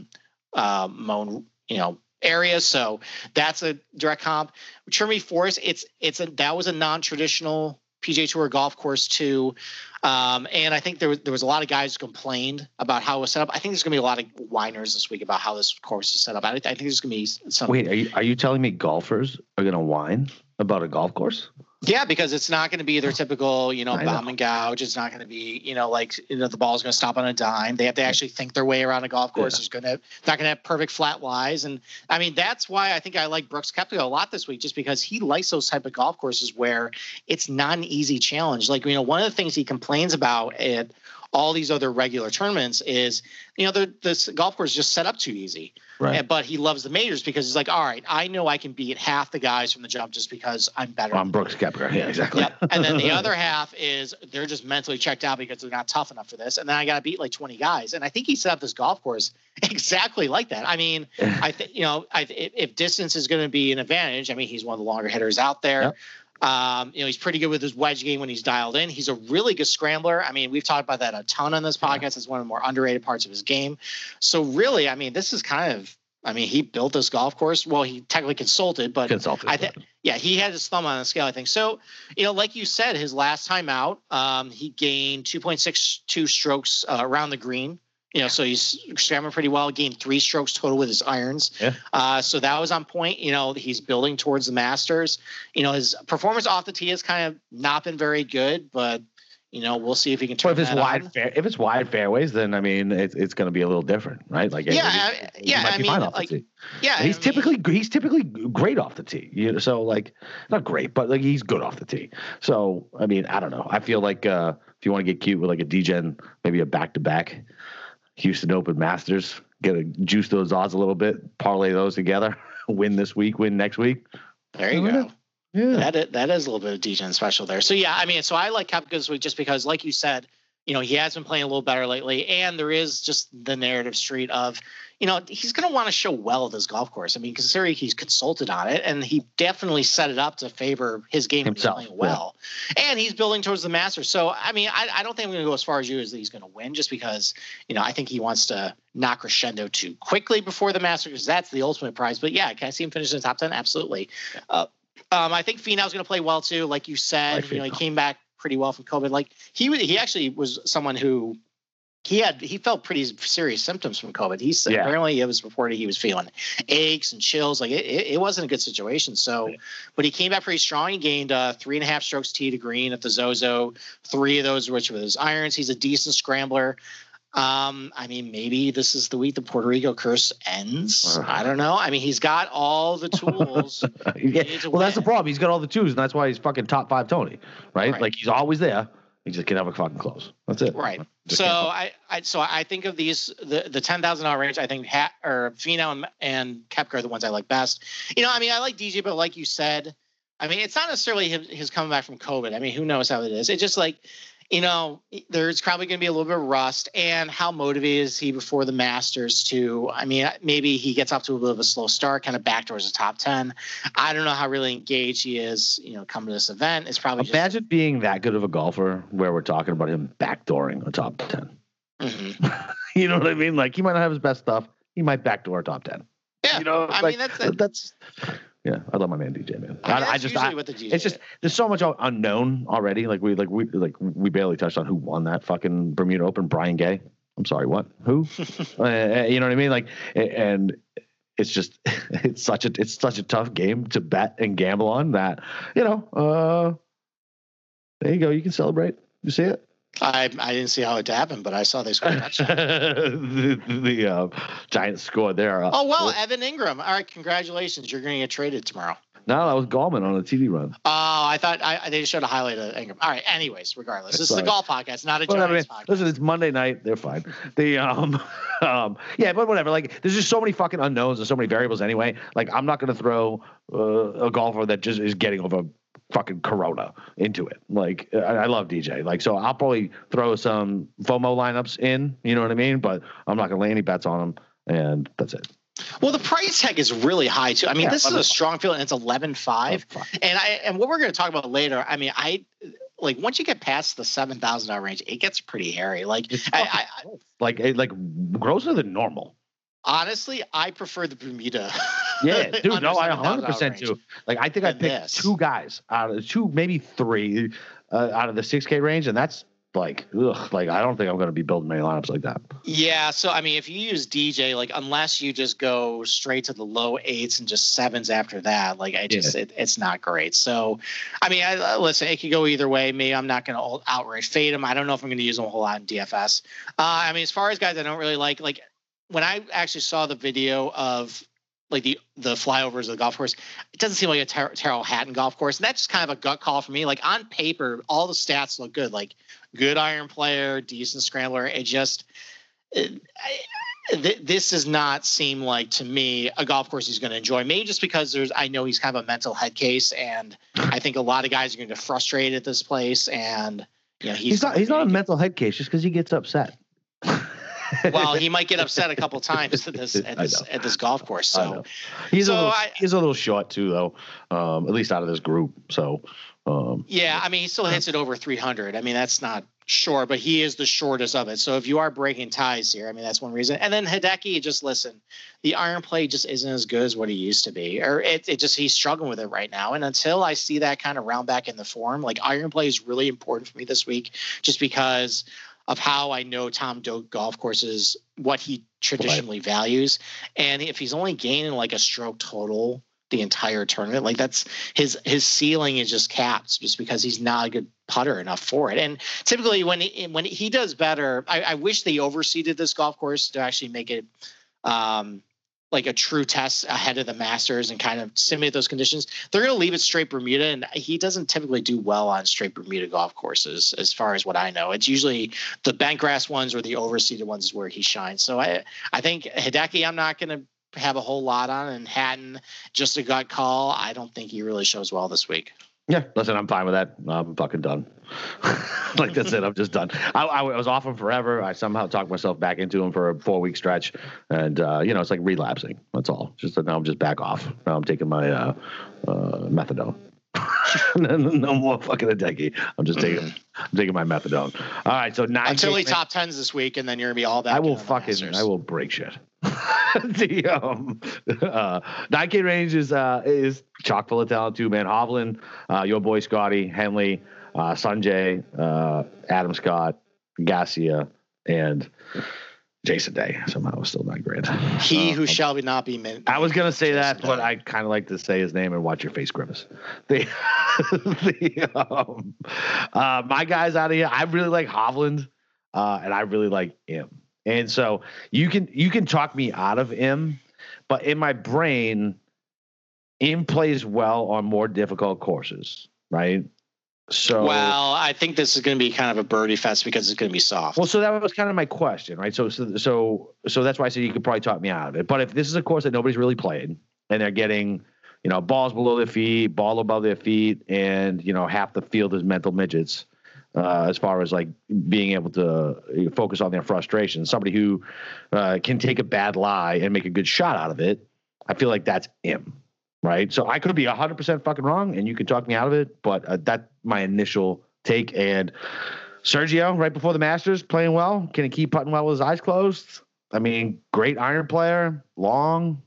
mown, areas. So that's a direct comp. Trinity Forest, that was a non-traditional PGA Tour golf course too. And I think there was a lot of guys who complained about how it was set up. I think there's going to be a lot of whiners this week about how this course is set up. I think there's going to be some. Wait, are you telling me golfers are going to whine about a golf course? Yeah, because it's not going to be their typical, bomb and gouge. It's not going to be, the ball's going to stop on a dime. They have to actually think their way around a golf course. It's not going to have perfect flat lies. And I mean, that's why I think I like Brooks Koepka a lot this week, just because he likes those type of golf courses where it's not an easy challenge. Like, one of the things he complains about at all these other regular tournaments is, this golf course is just set up too easy. Right. But he loves the majors because he's like, all right, I know I can beat half the guys from the jump just because I'm better. I'm Brooks Koepka. Yeah, exactly. Yep. And then the other half is they're just mentally checked out because they're not tough enough for this. And then I got to beat like 20 guys. And I think he set up this golf course exactly like that. I mean, I think, if distance is going to be an advantage, I mean, he's one of the longer hitters out there. Yep. He's pretty good with his wedge game when he's dialed in. He's a really good scrambler. I mean, we've talked about that a ton on this podcast. It's one of the more underrated parts of his game. So really, I mean, this is he built this golf course. Well, he technically consulted, but he had his thumb on the scale, I think. So, like you said, his last time out, he gained 2.62 strokes around the green. So he's scrambling pretty well, gained 3 strokes total with his irons. Yeah. So that was on point. He's building towards the Masters. His performance off the tee has kind of not been very good, but we'll see if he can turn if it's wide fairways, then I mean it's going to be a little different, right? Like he's typically great off the tee. So like not great, but like he's good off the tee. So I mean I don't know. I feel like if you want to get cute with like a DGen, maybe a back-to-back Houston Open Masters, juice those odds a little bit, parlay those together, win this week, win next week. There you go. Yeah, that is a little bit of DGen special there. So yeah, I mean, so I like Koepka this week just because, like you said, he has been playing a little better lately, and there is just the narrative street of, he's going to want to show well at this golf course. I mean, considering he's consulted on it, and he definitely set it up to favor his game himself, playing well, and he's building towards the Masters. So I mean, I don't think I'm going to go as far as you as that he's going to win, just because I think he wants to not crescendo too quickly before the Masters, because that's the ultimate prize. But yeah, can I see him finish in the top 10? Absolutely. I think Finau's going to play well too, like you said. He came back pretty well from COVID. Like he actually was someone who he felt pretty serious symptoms from COVID. Apparently it was reported he was feeling aches and chills. Like it wasn't a good situation. So, but he came back pretty strong. He gained 3.5 strokes tee to green at the Zozo. 3 of those which with his irons. He's a decent scrambler. I mean, maybe this is the week the Puerto Rico curse ends. I don't know. I mean, he's got all the tools. Well, that's the problem. He's got all the tools, and that's why he's fucking top 5 Tony, right? Like he's always there. He just can never fucking close. That's it. Right. So I think of these the $10,000 range. I think Finau and Koepka are the ones I like best. I mean, I like DJ, but like you said, I mean, it's not necessarily his coming back from COVID. I mean, who knows how it is? It's just like. There's probably going to be a little bit of rust, and how motivated is he before the Masters too? I mean, maybe he gets off to a bit of a slow start, kind of back towards the top 10. I don't know how really engaged he is, coming to this event. It's probably imagine being that good of a golfer where we're talking about him backdooring a top 10. Mm-hmm. You know what I mean? Like he might not have his best stuff. He might backdoor a top 10. Yeah. I mean, that's. Yeah, I love my man DJ, man. DJ it's just there's so much unknown already. We barely touched on who won that fucking Bermuda Open. Brian Gay. I'm sorry, what? Who? You know what I mean? Like, and it's just it's such a tough game to bet and gamble on that. There you go. You can celebrate. You see it? I didn't see how it happened, but I saw they scored a touchdown. the Giants scored there. Evan Ingram. All right, congratulations. You're going to get traded tomorrow. No, that was Gallman on a TV run. Oh, I thought they just showed a highlight of Ingram. All right. Anyways, regardless, this is a golf podcast, not a Giants podcast. Listen, it's Monday night. They're fine. But whatever. Like, there's just so many fucking unknowns and so many variables anyway. Like, I'm not going to throw a golfer that just is getting over fucking Corona into it. Like, I love DJ. Like, so I'll probably throw some FOMO lineups in. You know what I mean? But I'm not going to lay any bets on them, and that's it. Well, the price tag is really high too. I mean, this is a strong field, and it's 11.5. And what we're going to talk about later. I mean, once you get past the $7,000 range, it gets pretty hairy. Like, grosser than normal. Honestly, I prefer the Bermuda. Yeah, dude. No, I 100% do. Like, I think I picked 2 guys out of 2, maybe 3 out of the 6K range, and that's like, ugh, like I don't think I'm going to be building many lineups like that. Yeah, so I mean, if you use DJ, like unless you just go straight to the low 8s and just 7s after that, like it's not great. So, I mean, listen, it could go either way. Me, I'm not going to outright fade him. I don't know if I'm going to use him a whole lot in DFS. I mean, as far as guys I don't really like when I actually saw the video of like the flyovers of the golf course, it doesn't seem like a Tyrrell Hatton golf course, and that's just kind of a gut call for me. Like on paper, all the stats look good, like good iron player, decent scrambler. It just this does not seem like to me a golf course he's going to enjoy. Maybe just because I know he's kind of a mental head case, and I think a lot of guys are going to get frustrated at this place. And you know, he's not a mental head case just because he gets upset. Well, he might get upset a couple times at this golf course. So he's a little short too, though. At least out of this group. So yeah, I mean, he still hits it over 300. I mean, that's not short, but he is the shortest of it. So if you are breaking ties here, I mean, that's one reason. And then Hideki, just listen, the iron play just isn't as good as what he used to be, or he's struggling with it right now. And until I see that kind of round back in the form, like iron play is really important for me this week, just because of how I know Tom Doak golf courses, what he traditionally values. And if he's only gaining like a stroke total the entire tournament, like that's his ceiling is just capped just because he's not a good putter enough for it. And typically when he does better, I wish they overseeded this golf course to actually make it like a true test ahead of the Masters and kind of simulate those conditions. They're going to leave it straight Bermuda, and he doesn't typically do well on straight Bermuda golf courses, as far as what I know. It's usually the bentgrass ones or the overseeded ones where he shines. So I think Hideki, I'm not going to have a whole lot on, and Hatton, just a gut call. I don't think he really shows well this week. Yeah, listen, I'm fine with that. I'm fucking done. Like that's it. I'm just done. I was off him forever. I somehow talked myself back into him for a 4-week stretch, and it's like relapsing. That's all. Just now I'm just back off. Now I'm taking my methadone. No more fucking Hideki. I'm taking my methadone. All right, so 9K until he top 10s this week, and then you're gonna be all back. I will break shit. The 9K range is chock full of talent too, man. Hovland, your boy Scotty, Henley, Sanjay, Adam Scott, Garcia, and Jason Day. Somehow still not great. He who shall not be named. I was gonna say that, but I kind of like to say his name and watch your face grimace. My guys out of here, I really like Hovland, and I really like him. And so you can talk me out of him, but in my brain, him plays well on more difficult courses, right? So well, I think this is going to be kind of a birdie fest because it's going to be soft. Well, so that was kind of my question, right? So that's why I said you could probably talk me out of it. But if this is a course that nobody's really played and they're getting, balls below their feet, ball above their feet, and half the field is mental midgets. As far as like being able to focus on their frustration, somebody who can take a bad lie and make a good shot out of it, I feel like that's him, right? So I could be 100% fucking wrong, and you can talk me out of it, but that's my initial take. And Sergio, right before the Masters, playing well, can he keep putting well with his eyes closed? I mean, great iron player, long.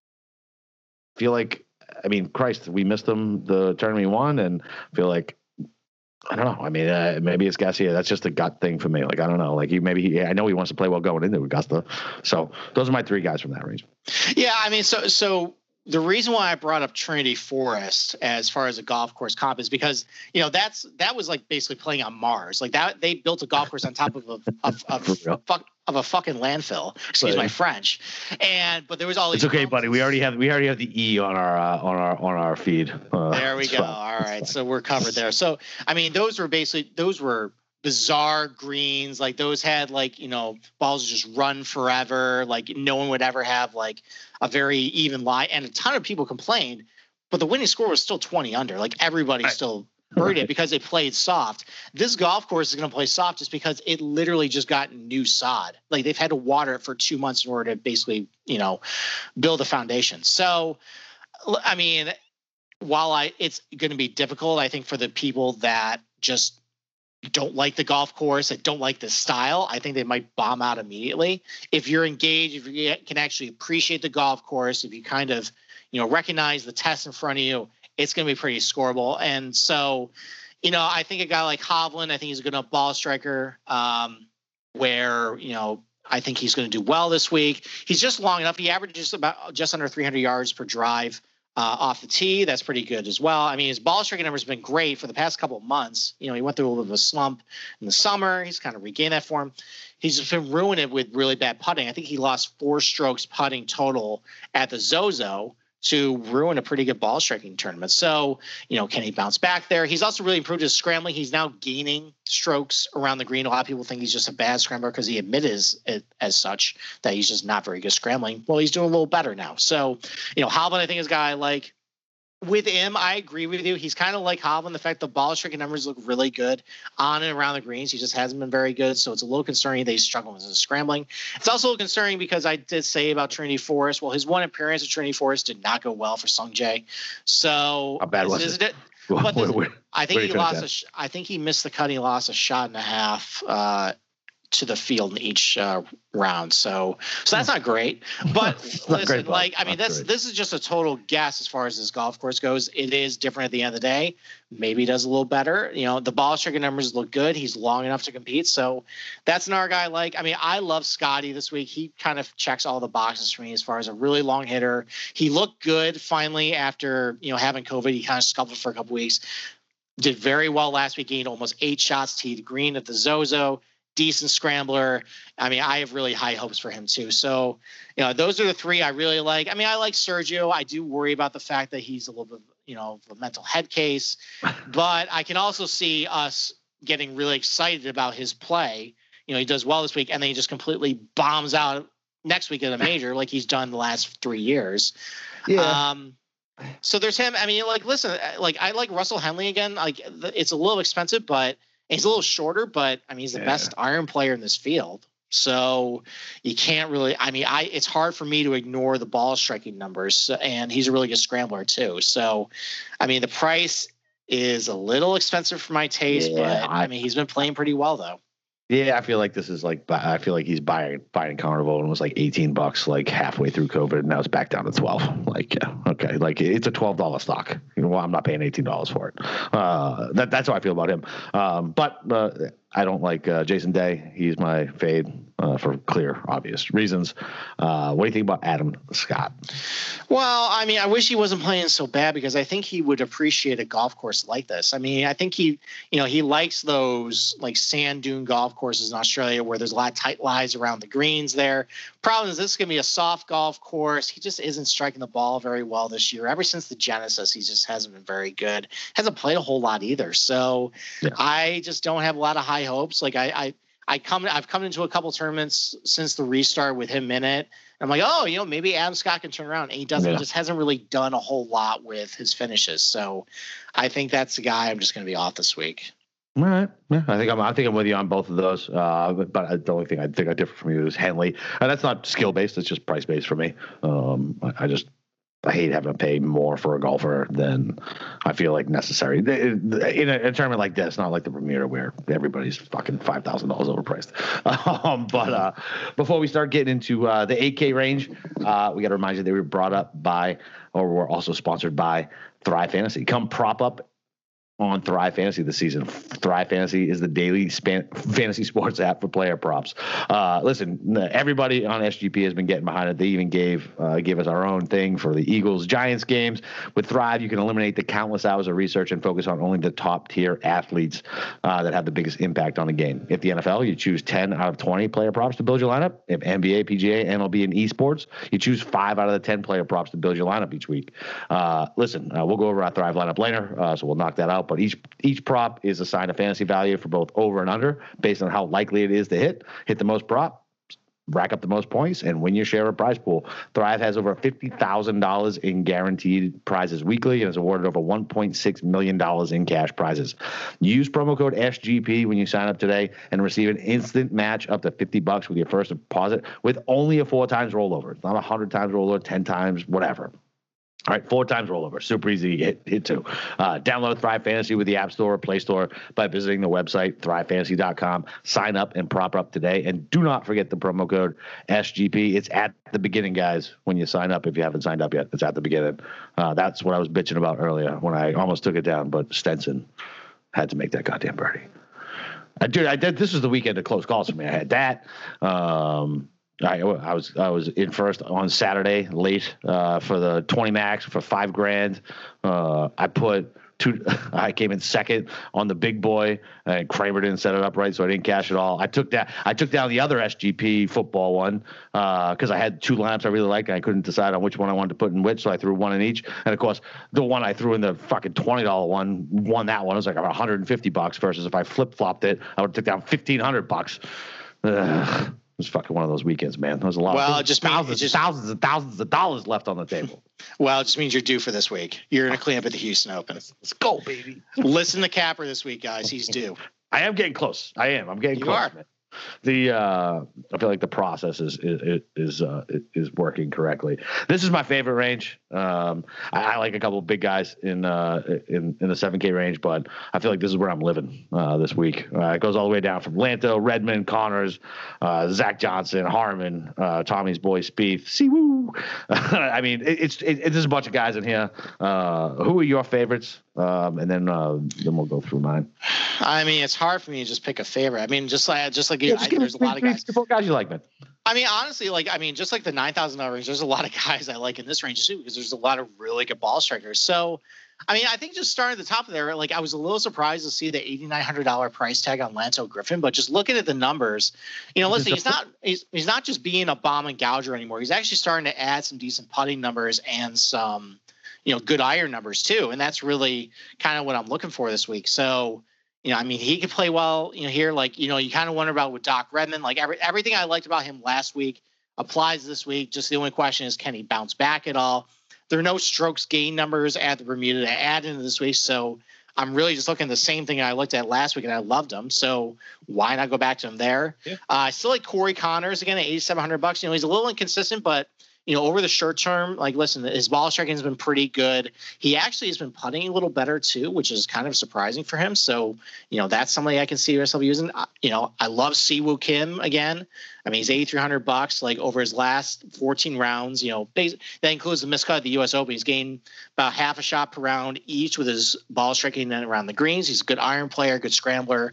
Feel like, Christ, we missed him the tournament he won, and feel like. I don't know. I mean, maybe it's Garcia. That's just a gut thing for me. Like, I don't know. Like, I know he wants to play well going into Augusta. So those are my 3 guys from that range. Yeah, I mean, so the reason why I brought up Trinity Forest as far as a golf course comp is because that was like basically playing on Mars. Like that they built a golf course on top of a fucking landfill. Excuse my French. But there was all these. It's okay, buddy. We already have the E on our feed. There we go. All right, so we're covered there. So I mean, those were bizarre greens. Like those had balls just run forever. Like no one would ever have like a very even lie. And a ton of people complained, but the winning score was still 20 under. Like everybody still buried it because they played soft. This golf course is going to play soft just because it literally just got new sod. Like they've had to water it for 2 months in order to basically, build a foundation. So, I mean, while it's going to be difficult, I think for the people that just don't like the golf course, that don't like the style, I think they might bomb out immediately. If you're engaged, if you can actually appreciate the golf course, if you kind of, recognize the test in front of you, it's going to be pretty scoreable. And so, I think a guy like Hovland, I think he's a good enough ball striker where, I think he's going to do well this week. He's just long enough. He averages about just under 300 yards per drive off the tee. That's pretty good as well. I mean, his ball striking numbers have been great for the past couple of months. He went through a little bit of a slump in the summer. He's kind of regained that form. He's just been ruining it with really bad putting. I think he lost 4 strokes putting total at the Zozo to ruin a pretty good ball striking tournament. So, can he bounce back there? He's also really improved his scrambling. He's now gaining strokes around the green. A lot of people think he's just a bad scrambler because he admitted as such that he's just not very good scrambling. Well, he's doing a little better now. So, Hovland, I think, is a guy I like. With him, I agree with you. He's kind of like Hovland. The fact the ball striking numbers look really good on and around the greens. He just hasn't been very good. So it's a little concerning that he's struggling with his scrambling. It's also a little concerning because I did say about Trinity Forest. Well, his one appearance at Trinity Forest did not go well for Sung Jae. So how bad was it? I think he missed the cut. He lost a shot and a half to the field in each round. So that's not great. But listen, this is just a total guess as far as this golf course goes. It is different at the end of the day. Maybe he does a little better. The ball striking numbers look good. He's long enough to compete. So that's another guy I like. I mean, I love Scotty this week. He kind of checks all the boxes for me as far as a really long hitter. He looked good finally after, having COVID. He kind of scuffled for a couple weeks. Did very well last week. Gained almost 8 shots teed green at the Zozo. Decent scrambler. I mean, I have really high hopes for him too. So, those are the 3 I really like. I mean, I like Sergio. I do worry about the fact that he's a little bit, of a mental head case, but I can also see us getting really excited about his play. He does well this week and then he just completely bombs out next week at a major like he's done the last 3 years. Yeah. So there's him. I mean, listen, I like Russell Henley again. It's a little expensive, but he's a little shorter, but I mean, he's the best iron player in this field. So you can't really, it's hard for me to ignore the ball striking numbers, and he's a really good scrambler too. So, I mean, the price is a little expensive for my taste, but he's been playing pretty well though. Yeah, I feel like this is I feel like he's buying Carnival and it was like $18 like halfway through COVID, and now it's back down to 12. Okay, like it's a $12 stock. I'm not paying $18 for it. That's how I feel about him. But I don't like Jason Day. He's my fade for clear, obvious reasons. What do you think about Adam Scott? Well, I mean, I wish he wasn't playing so bad because I think he would appreciate a golf course like this. I mean, I think he likes those like sand dune golf courses in Australia where there's a lot of tight lies around the greens there. Problem is, this is going to be a soft golf course. He just isn't striking the ball very well this year. Ever since the Genesis, he just hasn't been very good. Hasn't played a whole lot either. So I just don't have a lot of high hopes. Like I've come into a couple tournaments since the restart with him in it. I'm like, maybe Adam Scott can turn around. And he doesn't. He just hasn't really done a whole lot with his finishes. So I think that's the guy I'm just going to be off this week. All right. Yeah, I think I'm with you on both of those. But the only thing I think I differ from you is Henley. And that's not skill based. It's just price based for me. I hate having to pay more for a golfer than I feel like necessary in a tournament like this, not like the Bermuda where everybody's fucking $5,000 overpriced. But before we start getting into the 8K range, we got to remind you that we were brought up by, or we're also sponsored by Thrive Fantasy. Come prop up on Thrive Fantasy this season. Thrive Fantasy is the daily fantasy sports app for player props. Listen, everybody on SGP has been getting behind it. They even gave us our own thing for the Eagles-Giants games. With Thrive, you can eliminate the countless hours of research and focus on only the top-tier athletes that have the biggest impact on the game. If the NFL, you choose 10 out of 20 player props to build your lineup. If NBA, PGA, MLB, and esports, you choose 5 out of the 10 player props to build your lineup each week. Listen, we'll go over our Thrive lineup later, so we'll knock that out. But each prop is assigned a fantasy value for both over and under based on how likely it is to hit the most prop, rack up the most points, and win your share of prize pool. Thrive has over $50,000 in guaranteed prizes weekly and has awarded over $1.6 million in cash prizes. Use promo code SGP when you sign up today and receive an instant match up to $50 with your first deposit with only a 4 times rollover. It's not 100 times rollover, 10 times, whatever. All right, 4 times rollover. Super easy to hit to. Download Thrive Fantasy with the App Store or Play Store by visiting the website, thrivefantasy.com. Sign up and prop up today. And do not forget the promo code SGP. It's at the beginning, guys, when you sign up. If you haven't signed up yet, it's at the beginning. That's what I was bitching about earlier when I almost took it down, but Stenson Had to make that goddamn birdie. I did. This was the weekend of close calls for me. I had that. I was in first on Saturday late for the 20 max for $5,000. I came in second on the big boy, and Kramer didn't set it up right, so I didn't cash it all. I took down the other SGP football one because I had 2 lineups I really liked, and I couldn't decide on which one I wanted to put in which, so I threw one in each. And of course, the one I threw in the fucking $20 one won that one. It was like about $150 versus if I flip flopped it, I would have took down $1,500. It was fucking one of those weekends, man. There was a lot. Well, of thousands and thousands of dollars left on the table. Well, it just means you're due for this week. You're going to clean up at the Houston Open. Let's go, baby. Listen to Capper this week, guys. He's due. I am getting close. I'm getting close. Are. Man. I feel like the process is working correctly. This is my favorite range. I like a couple of big guys in the 7K range, but I feel like this is where I'm living this week. It goes all the way down from Lanto, Redmond, Connors, Zach Johnson, Harmon, Tommy's boy Spieth, Siwoo. I mean, it's there's a bunch of guys in here. Who are your favorites? And then we'll go through mine. I mean, it's hard for me to just pick a favorite. I mean, just like there's a lot of guys. 4 guys you like, man. I mean, honestly, just like the $9,000 range, there's a lot of guys I like in this range too, because there's a lot of really good ball strikers. So, I mean, I think just starting at the top of there, I was a little surprised to see the $8,900 price tag on Lanto Griffin, but just looking at the numbers, listen, he's not just being a bomb and gouger anymore. He's actually starting to add some decent putting numbers and some, good iron numbers too. And that's really kind of what I'm looking for this week. So, I mean, he could play well, here, you kind of wonder about with Doc Redmond, everything I liked about him last week applies this week. Just the only question is, can he bounce back at all? There are no strokes gain numbers at the Bermuda to add into this week. So I'm really just looking at the same thing I looked at last week and I loved him. So why not go back to him there? Yeah. I still like Corey Connors again at $8,700. He's a little inconsistent, but over the short term, listen, his ball striking has been pretty good. He actually has been putting a little better too, which is kind of surprising for him. So, that's something I can see myself using. I love Siwoo Kim again. I mean, he's $8,300. Over his last 14 rounds, that includes the miscut at the U.S. Open. He's gained about half a shot per round each with his ball striking around the greens. He's a good iron player, good scrambler.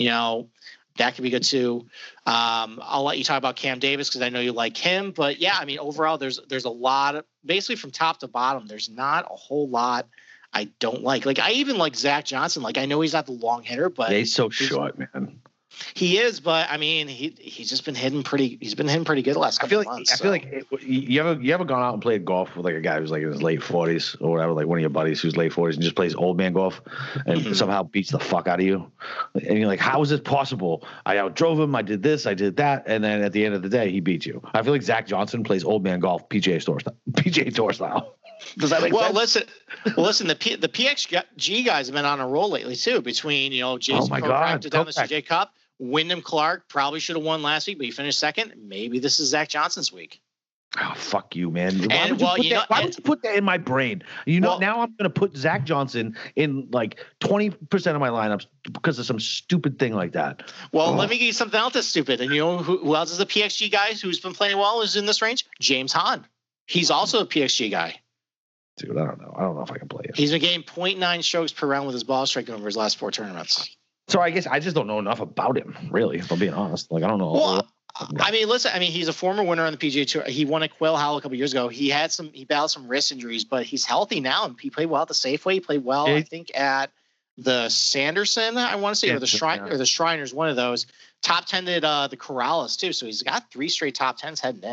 That could be good too. I'll let you talk about Cam Davis because I know you like him. But yeah, I mean, overall, there's a lot of, basically from top to bottom, there's not a whole lot I don't like. I even like Zach Johnson. I know he's not the long hitter, but he's so short, man. He is, but I mean, he's just been hitting pretty. He's been hitting pretty good the last couple of months. I feel like you ever gone out and played golf with a guy who's in his late 40s or whatever, one of your buddies who's late 40s and just plays old man golf and somehow beats the fuck out of you, and you're like, how is this possible? I outdrove him. I did this. I did that, and then at the end of the day, he beats you. I feel like Zach Johnson plays old man golf PGA Tour style. Does that make sense? Listen. The PXG guys have been on a roll lately too. Between Jason Kokrak to down the CJ Cup. Wyndham Clark probably should have won last week, but he finished second. Maybe this is Zach Johnson's week. Oh, fuck you, man. Why would you put that in my brain? Now I'm going to put Zach Johnson in 20% of my lineups because of some stupid thing like that. Well, let me give you something else that's stupid. And who else is the PXG guy who's been playing well is in this range? James Hahn. He's also a PXG guy. Dude, I don't know. I don't know if I can play it. He's been getting 0.9 strokes per round with his ball striking over his last 4 tournaments. So I guess I just don't know enough about him, really, if I'm being honest. I don't know. Well, I mean, listen, he's a former winner on the PGA Tour. He won at Quail Hollow a couple years ago. He battled some wrist injuries, but he's healthy now, and he played well at the Safeway. He played well, I think, at the Sanderson, I want to say, or the Shriners, one of those. Top 10 at the Corrales, too. So he's got 3 straight top 10s heading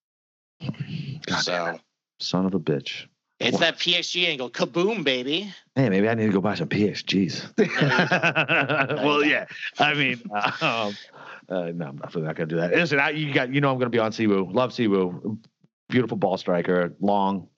in. God damn it. Son of a bitch. It's that PXG angle. Kaboom, baby. Hey, maybe I need to go buy some PXGs. Well, yeah. I mean, no, I'm definitely not going to do that. Listen, I'm going to be on Siwoo. Love Siwoo. Beautiful ball striker. Long,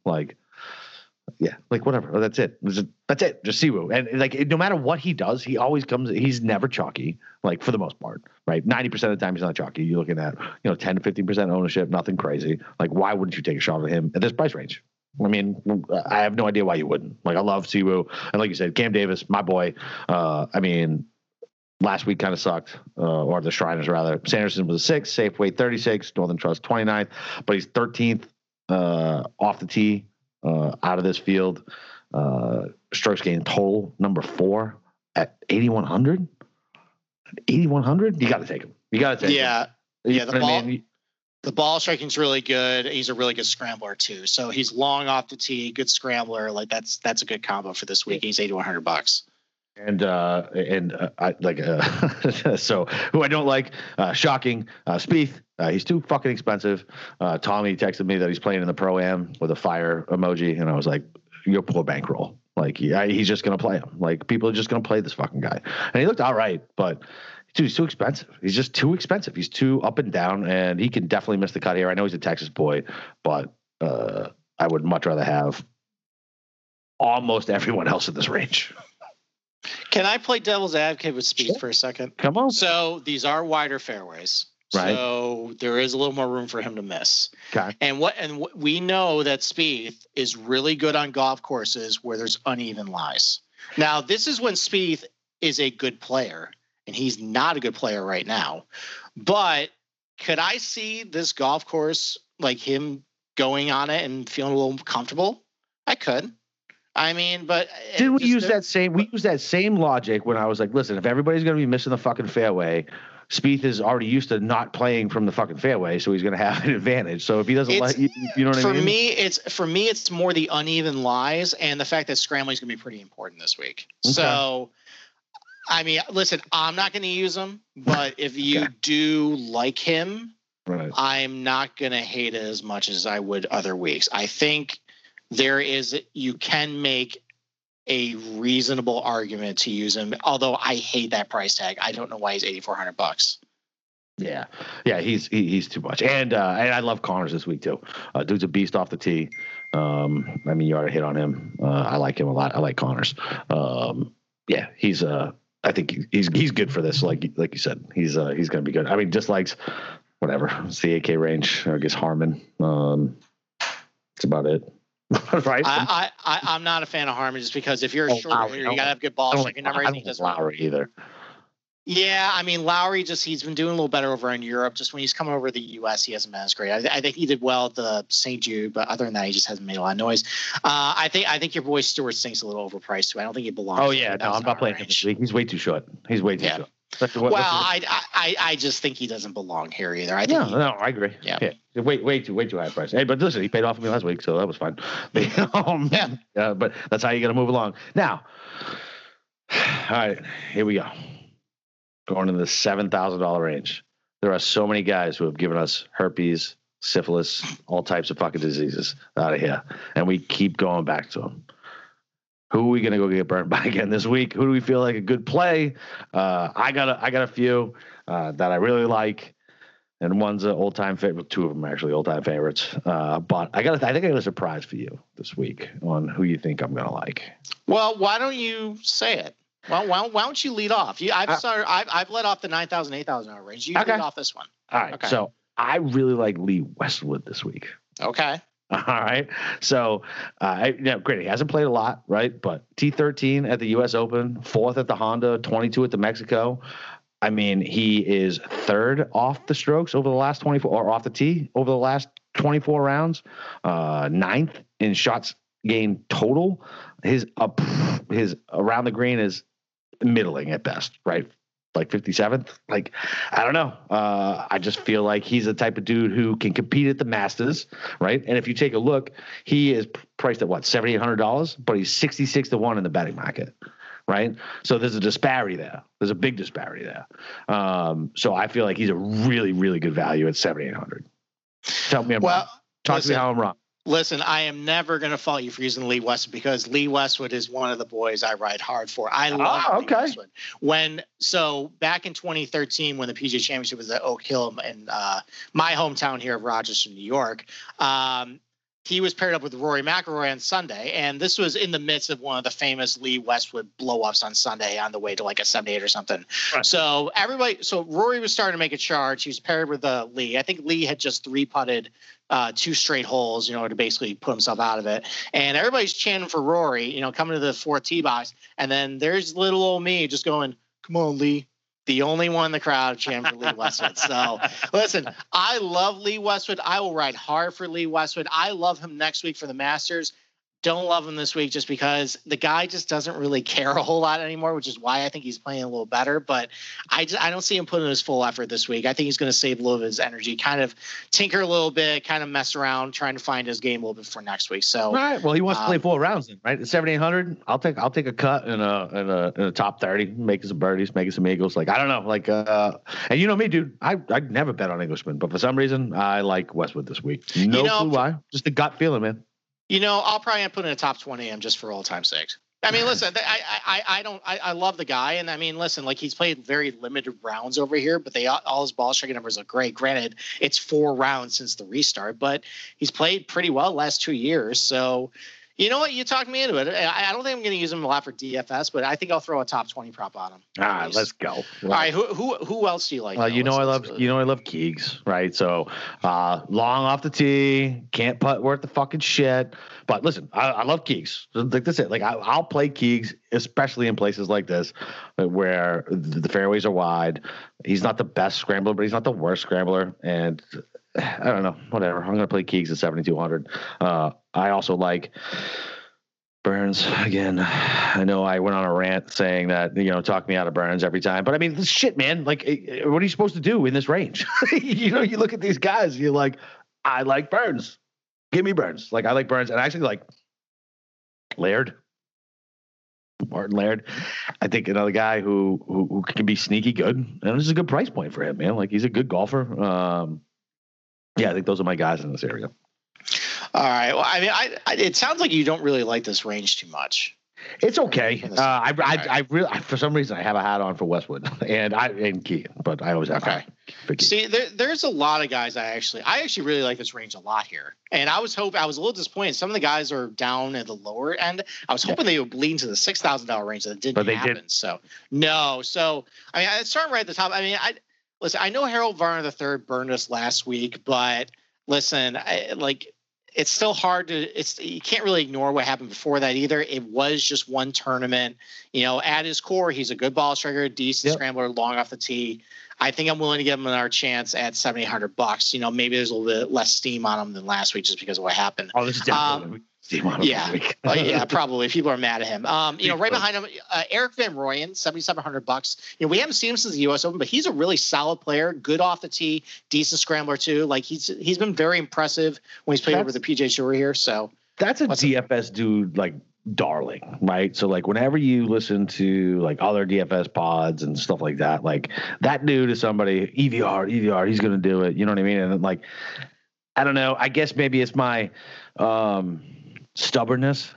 whatever. That's it. That's it. Just Siwoo. And no matter what he does, he always comes. He's never chalky. For the most part, right? 90% of the time he's not chalky. You're looking at 10 to 15% ownership. Nothing crazy. Why wouldn't you take a shot at him at this price range? I mean, I have no idea why you wouldn't. I love Siwoo. And like you said, Cam Davis, my boy. I mean, last week kind of sucked, or the Shriners rather. Sanderson was a 6, Safeway 36, Northern Trust 29th, but he's 13th off the tee out of this field. Strokes gained total number 4 at 8,100. 8,100. You got to take him. You got to take him. Yeah. You Yeah. know what I mean? The ball striking's really good. He's a really good scrambler too. So he's long off the tee, good scrambler. Like that's a good combo for this week. He's $8,100. And I like so who I don't like, shocking, Spieth. He's too fucking expensive. Tommy texted me that he's playing in the Pro-Am with a fire emoji, and I was like, "Your poor bankroll." Like, yeah, he's just gonna play him. Like, people are just gonna play this fucking guy. And he looked all right, but dude, he's too expensive. He's just too expensive. He's too up and down, and he can definitely miss the cut here. I know he's a Texas boy, but I would much rather have almost everyone else in this range. Can I play devil's advocate with Spieth for a second? Come on. So these are wider fairways. Right. So there is a little more room for him to miss. Okay. And we know that Spieth is really good on golf courses where there's uneven lies. Now, this is when Spieth is a good player, and he's not a good player right now. But could I see this golf course, like him going on it and feeling a little comfortable? I could. I mean, but did we use that same logic when I was like, listen, if everybody's going to be missing the fucking fairway, Spieth is already used to not playing from the fucking fairway, so he's going to have an advantage. So if he doesn't let you know what I mean? For me, it's more the uneven lies and the fact that scrambling is going to be pretty important this week. Okay. So, I mean, listen, I'm not going to use him, but if you do like him, right, I'm not going to hate it as much as I would other weeks. I think you can make a reasonable argument to use him, although I hate that price tag. I don't know why he's $8,400. Yeah, he's too much, and I love Connors this week too. Dude's a beast off the tee. I mean, you already hit on him. I like him a lot. I like Connors. Yeah, he's I think he's good for this. Like you said, he's going to be good. I mean, just like whatever. It's the 8K range. I guess Harmon. That's about it. Right. I'm not a fan of Harmon just because if you're a short hitter, you gotta have good ball striking numbers. I don't like Lowry either. Yeah, I mean Lowry he's been doing a little better over in Europe. Just when he's coming over to the U.S., he hasn't been as great. I think he did well at the St. Jude, but other than that, he just hasn't made a lot of noise. I think your boy Stuart Sink's a little overpriced too. I don't think he belongs. Oh yeah, no, I'm not playing him this week. He's way too short. He's way too short. I just think he doesn't belong here either. I agree. Yeah. Way too high price. Hey, but listen, he paid off for me last week, so that was fine. But that's how you got to move along. Now, all right, here we go. Going into the $7,000 range. There are so many guys who have given us herpes, syphilis, all types of fucking diseases out of here, and we keep going back to them. Who are we going to go get burned by again this week? Who do we feel like a good play? I got a few that I really like, and one's an old-time favorite. Two of them are actually old-time favorites. But I think I got a surprise for you this week on who you think I'm going to like. Well, why don't you say it? Well, why don't you lead off? I've led off the $9,000, $8,000 range. You lead off this one. All right. Okay. So I really like Lee Westwood this week. Okay. All right. So, great. He hasn't played a lot, right? But T13 at the U.S. Open, 4th at the Honda, 22 at the Mexico. I mean, he is 3rd off the strokes over the last 24, or off the tee over the last 24 rounds. 9th in shots gained total. His around the green is middling at best, right? Like 57th. Like, I don't know. I just feel like he's the type of dude who can compete at the Masters, right? And if you take a look, he is priced at what, $7,800, but he's 66-1 in the betting market, right? So there's a disparity there. There's a big disparity there. So I feel like he's a really, really good value at $7,800. Tell me I'm wrong. Talk to me how I'm wrong. Listen, I am never going to fault you for using Lee Westwood because Lee Westwood is one of the boys I ride hard for. I love Lee Westwood. So back in 2013, when the PGA Championship was at Oak Hill in my hometown here of Rochester, New York, he was paired up with Rory McIlroy on Sunday, and this was in the midst of one of the famous Lee Westwood blow-ups on Sunday on the way to like a 78 or something. Right. So Rory was starting to make a charge. He was paired with Lee. I think Lee had just 3-putted 2 straight holes, to basically put himself out of it. And everybody's chanting for Rory, coming to the 4th tee box. And then there's little old me just going, "Come on, Lee." The only one in the crowd chanting for Lee Westwood. So listen, I love Lee Westwood. I will ride hard for Lee Westwood. I love him next week for the Masters. Don't love him this week just because the guy just doesn't really care a whole lot anymore, which is why I think he's playing a little better. But I don't see him putting his full effort this week. I think he's going to save a little of his energy, kind of tinker a little bit, kind of mess around, trying to find his game a little bit for next week. So, all right. Well, he wants to play 4 rounds then, right? At 7,800, I'll take a cut in a top 30, making some birdies, making some eagles. Like I don't know, like and you know me, dude. I'd never bet on Englishman, but for some reason I like Westwood this week. No clue why. Just a gut feeling, man. I'll probably put in a top 20 just for all time's sake. I mean, listen, I love the guy. And I mean, listen, like he's played very limited rounds over here, but all his ball striking numbers look great. Granted, it's 4 rounds since the restart, but he's played pretty well the last 2 years. So, you know what? You talked me into it. I don't think I'm going to use him a lot for DFS, but I think I'll throw a top 20 prop on him. All right, let's go. All right, who else do you like? I love Keegs, right? So long off the tee, can't putt worth the fucking shit. But listen, I love Keegs. Like that's it. Like I'll play Keegs, especially in places like this where the fairways are wide. He's not the best scrambler, but he's not the worst scrambler. And I don't know, whatever. I'm going to play Keegs at 7,200. I also like Burns again. I know I went on a rant saying that, talk me out of Burns every time, but I mean, shit, man, like what are you supposed to do in this range? You look at these guys, you're like, I like Burns. Give me Burns. Like I like Burns. And I actually like Martin Laird. I think another guy who can be sneaky good. And this is a good price point for him, man. Like he's a good golfer. Yeah, I think those are my guys in this area. All right. Well, I mean, it sounds like you don't really like this range too much. It's okay. I really, for some reason, I have a hat on for Westwood and Keegan, but I always have. Okay. See, there's a lot of guys I actually really like this range a lot here, and I was a little disappointed. Some of the guys are down at the lower end. I was hoping they would bleed into the $6,000 range, that didn't happen. Didn't. So no. So I mean, starting right at the top. I mean, listen. I know Harold Varner III burned us last week, but listen, it's still hard you can't really ignore what happened before that either. It was just one tournament, at his core, he's a good ball striker, decent scrambler, long off the tee. I think I'm willing to give him another chance at $7,800. Maybe there's a little bit less steam on him than last week just because of what happened. Oh, this is definitely steam on him this week. Yeah, probably. People are mad at him. Right behind him, Erik van Rooyen, $7,700. We haven't seen him since the U.S. Open, but he's a really solid player, good off the tee, decent scrambler too. Like he's been very impressive when he's played over the PGA Tour here. So that's a DFS dude, like darling, right? So like whenever you listen to like other DFS pods and stuff like that, like that dude is somebody EVR, he's gonna do it. You know what I mean? And like, I don't know. I guess maybe it's my stubbornness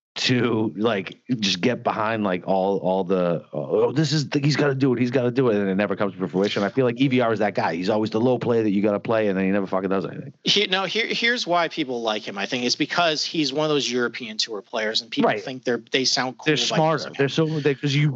to like just get behind like all the he's got to do it, and it never comes to fruition. I feel like EVR is that guy. He's always the low play that you got to play, and then he never fucking does anything. Here's why people like him. I think it's because he's one of those European Tour players, and people think they sound cool. They're smarter. They're so because you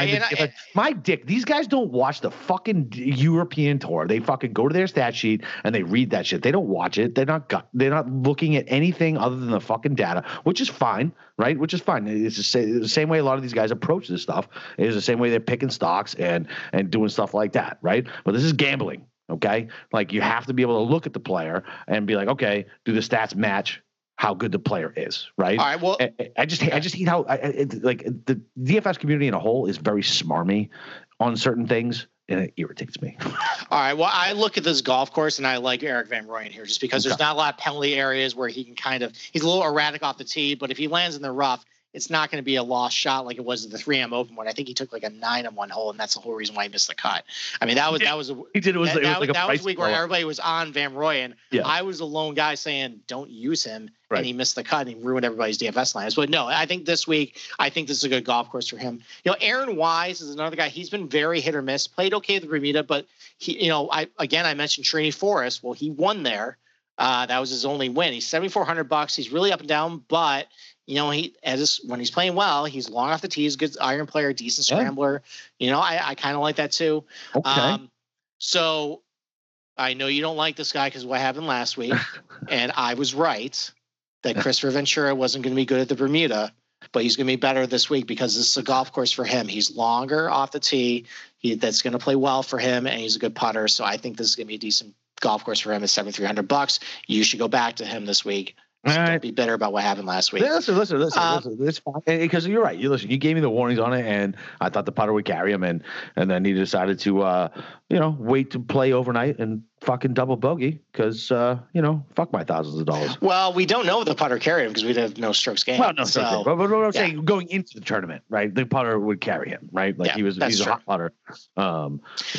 my dick. These guys don't watch the fucking European Tour. They fucking go to their stat sheet and they read that shit. They don't watch it. They're not looking at anything other than the fucking data, which is fine. Right, which is fine. It's the same way a lot of these guys approach this stuff. It is the same way they're picking stocks and doing stuff like that, right? But this is gambling, okay? Like you have to be able to look at the player and be like, okay, do the stats match how good the player is, right? All right. Well, I just hate how like the DFS community in a whole is very smarmy on certain things. And it irritates me. All right. Well, I look at this golf course and I like Erik van Rooyen here just because there's not a lot of penalty areas where he can he's a little erratic off the tee, but if he lands in the rough, it's not going to be a lost shot like it was at the 3M Open one. I think he took like a 9 on one hole, and that's the whole reason why he missed the cut. I mean, that was a week where everybody was on Van Rooyen. Yeah. I was the lone guy saying don't use him, and he missed the cut and he ruined everybody's DFS lines. But no, I think this week, this is a good golf course for him. Aaron Wise is another guy. He's been very hit or miss. Played okay at the Bermuda, but he, I mentioned Trinity Forest. Well, he won there. That was his only win. He's $7,400. He's really up and down, but when he's playing well, he's long off the tee. He's a good iron player, decent scrambler. I kind of like that too. Okay. So I know you don't like this guy because of what happened last week, and I was right that Christopher Ventura wasn't going to be good at the Bermuda, but he's going to be better this week because this is a golf course for him. He's longer off the tee. That's going to play well for him, and he's a good putter. So I think this is going to be a decent golf course for him at $7,300. You should go back to him this week So All don't right. be bitter about what happened last week. Listen. It's fine because you're right. You gave me the warnings on it, and I thought the putter would carry him, and then he decided to wait to play overnight and fucking double bogey because fuck my thousands of dollars. Well, we don't know the putter carried him because we have no strokes gained. Well, no, so, but what I'm saying, going into the tournament, right? The putter would carry him, right? Like he's a hot putter. Well,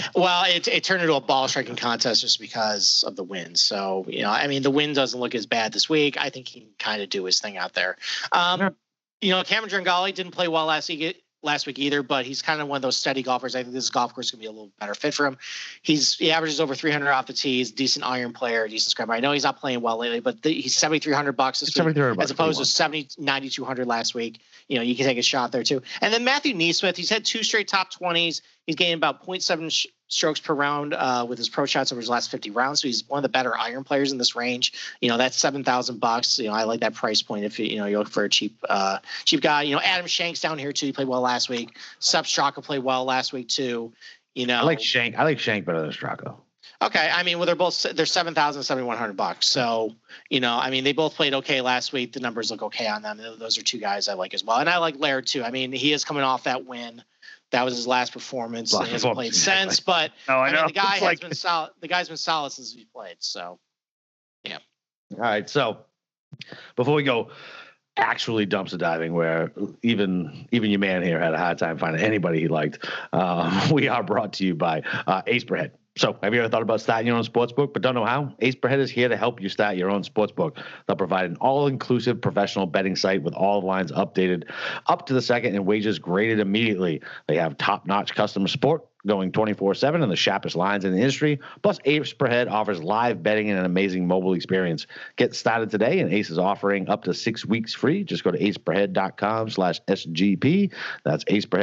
it turned into a ball striking contest just because of the wind. So, I mean, the wind doesn't look as bad this week. I think he can kind of do his thing out there. Cameron Tringale didn't play well last week either, but he's kind of one of those steady golfers. I think this golf course is going to be a little better fit for him. He averages over 300 off the tee. He's a decent iron player, decent scrubber. I know he's not playing well lately, but he's $7,300 this week as opposed to $9,200 last week. You can take a shot there too. And then Matthew NeSmith, he's had 2 straight top 20s. He's gained about 0.7 strokes per round with his pro shots over his last 50 rounds. So he's one of the better iron players in this range. That's $7,000. I like that price point if you look for a cheap guy. Adam Shank's down here too. He played well last week. Sepp Straka played well last week too. I like Shank. I like Shank better than Straka. Okay, I mean, well, they're $7,000, $7,100. So, I mean, they both played okay last week. The numbers look okay on them. Those are 2 guys I like as well, and I like Laird too. I mean, he is coming off that win. That was his last performance. He hasn't played since, but I mean, the guy has been solid. The guy's been solid since he played. So, yeah. All right. So, before we go actually dumpster diving, where even your man here had a hard time finding anybody he liked, we are brought to you by Ace Per Head. So, have you ever thought about starting your own sportsbook but don't know how? Ace Per Head is here to help you start your own sportsbook. They'll provide an all-inclusive professional betting site with all lines updated up to the second and wagers graded immediately. They have top-notch customer support going 24/7 and the sharpest lines in the industry. Plus, Ace Per Head offers live betting and an amazing mobile experience. Get started today, and Ace is offering up to 6 weeks free. Just go to aceperhead.com/SGP. That's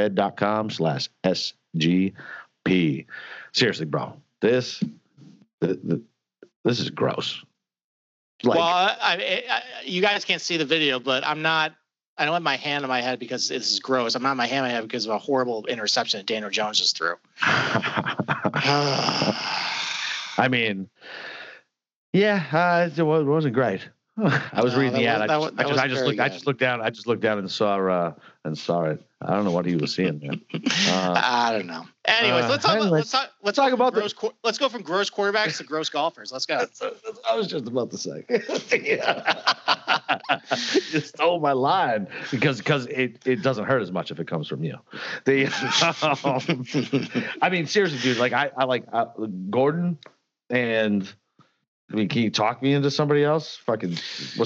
aceperhead.com/SGP. Seriously, bro. This is gross. Well, you guys can't see the video, but I don't have my hand on my head because this is gross. I'm not my hand on my head because of a horrible interception that Daniel Jones just threw. I mean, yeah, it wasn't great. I was reading the ad. I just looked down and saw it. I don't know what he was seeing, man. I don't know. Anyways, let's talk about let's go from gross quarterbacks to gross golfers. Let's go. I was just about to say. You stole my line because it doesn't hurt as much if it comes from you. I mean, seriously, dude. Like I like Gordon and. I mean, can you talk me into somebody else? Fucking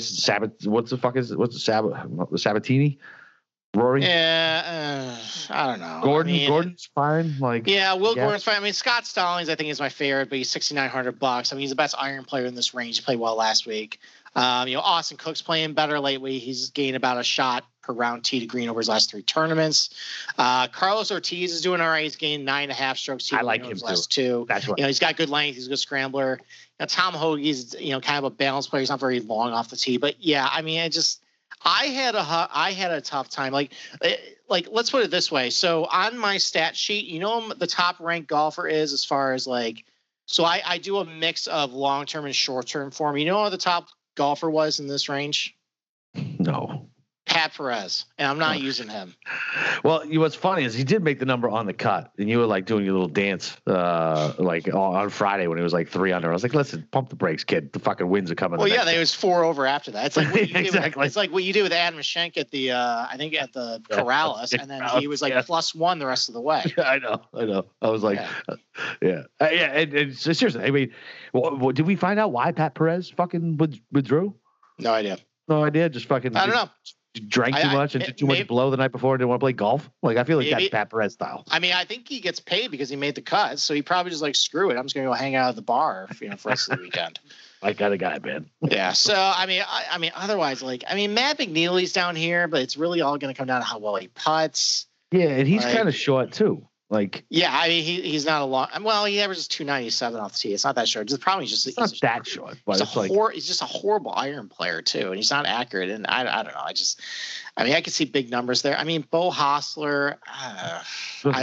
Sabatini? Rory? Yeah, I don't know. Gordon's fine. Gordon's fine. I mean, Scott Stallings, I think, is my favorite, but he's $6,900. I mean, he's the best iron player in this range. He played well last week. Austin Cook's playing better lately. He's gained about a shot per round tee to green over his last 3 tournaments. Carlos Ortiz is doing all right. He's gained 9.5 strokes tee to green over his last 2. That's what, he's got good length. He's a good scrambler. Tom Hoagie's kind of a balanced player. He's not very long off the tee, but yeah, I mean, I had a tough time. Like let's put it this way. So on my stat sheet, the top ranked golfer is as far as so I do a mix of long term and short term form. Who the top golfer was in this range? No. Pat Perez, and I'm not using him. Well, what's funny is he did make the number on the cut, and you were doing your little dance on Friday when it was 3 under. I was like, listen, pump the brakes, kid. The fucking winds are coming. Well, yeah, they was 4 over after that. It's like what you exactly. It's like what you do with Adam Schenk at the I think at the Corrales, and then he was +1 the rest of the way. I know. I was like, yeah. And seriously, I mean, did we find out why Pat Perez fucking withdrew? No idea. Just fucking. I don't know. Drank too much and did too much blow the night before and didn't want to play golf. I feel like that's Pat Perez style. I mean, I think he gets paid because he made the cut, so he probably just screw it. I'm just gonna go hang out at the bar, for the rest of the weekend. I got a guy, man. Yeah. So I mean, otherwise, Matt McNeely's down here, but it's really all gonna come down to how well he putts. Yeah, and he's kind of short too. Yeah, I mean, he's not a long. Well, he averages 297 off the tee. It's not that short. The problem is he's not that short. But he's just a horrible iron player too, and he's not accurate. And I don't know. I can see big numbers there. I mean, Bo Hostler. I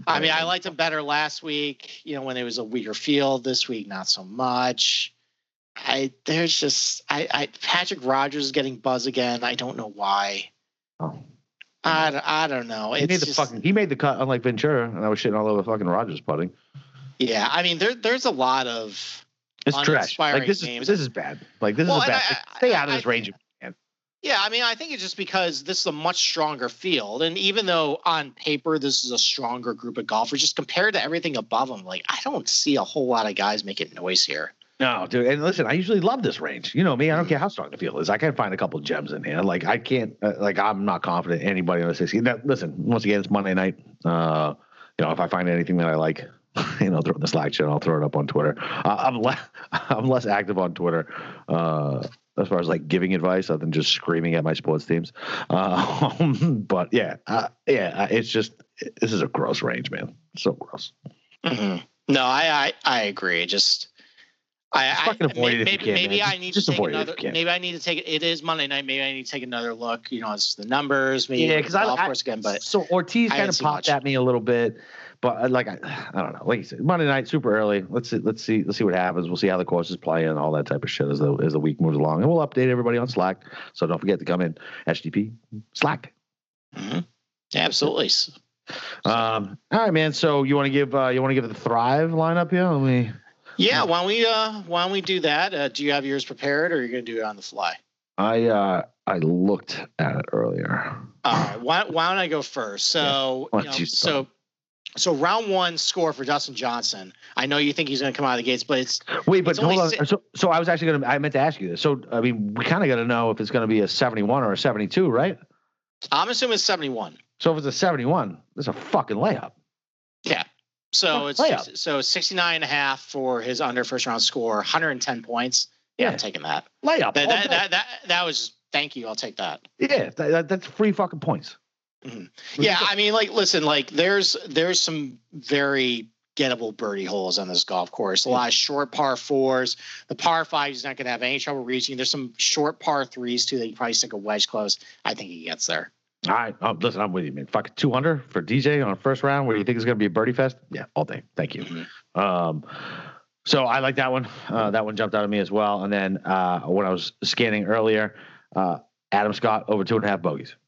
liked him better last week. When it was a weaker field. This week, not so much. there's just Patrick Rogers is getting buzz again. I don't know why. Oh. I don't know. He made the cut, unlike Ventura, and I was shitting all over fucking Rogers putting. Yeah, I mean there's a lot of it's trash. Like this is bad. Like this is bad. Stay out of this range. Yeah, I mean I think it's just because this is a much stronger field, and even though on paper this is a stronger group of golfers, just compared to everything above them, like I don't see a whole lot of guys making noise here. No, dude. And listen, I usually love this range. You know me. I don't care how strong the field is. I can find a couple gems in here. Like I can't. I'm not confident in anybody on the 16. Now, listen, once again, it's Monday night. If I find anything that I like, throw in the Slack channel, I'll throw it up on Twitter. I'm less active on Twitter as far as like giving advice other than just screaming at my sports teams. But it's just this is a gross range, man. So gross. Mm-hmm. No, I agree. Just. Maybe I need to take another. Maybe I need to take it. It is Monday night. Maybe I need to take another look. As the numbers. Maybe because golf course again. But so Ortiz kind of popped at me a little bit, but I don't know. Like you said, Monday night, super early. Let's see what happens. We'll see how the course is playing and all that type of shit as the week moves along, and we'll update everybody on Slack. So don't forget to come in HTTP Slack. Mm-hmm. Absolutely. All right, man. So you want to give the Thrive lineup here? Let me. Yeah, why don't we do that? Do you have yours prepared, or are you going to do it on the fly? I looked at it earlier. All right, why don't I go first? So so round one score for Dustin Johnson. I know you think he's going to come out of the gates, but hold on. So I was actually I meant to ask you this. So I mean, we kind of got to know if it's going to be a 71 or a 72, right? I'm assuming it's 71. So if it's a 71, it's a fucking layup. Yeah. So it's 69.5 for his under first round score, 110 points. Yeah, I'm taking that layup. That was thank you. I'll take that. Yeah, that's free fucking points. Mm-hmm. Yeah, I mean, listen, there's some very gettable birdie holes on this golf course. A lot of short par fours. The par five he's not going to have any trouble reaching. There's some short par threes too that you probably stick a wedge close. I think he gets there. All right. Listen, I'm with you, man. Fucking 200 for DJ on first round. Where do you think it's going to be a birdie fest? Yeah, all day. Thank you. Mm-hmm. So I like that one. That one jumped out at me as well. And then when I was scanning earlier, Adam Scott over 2.5 bogeys.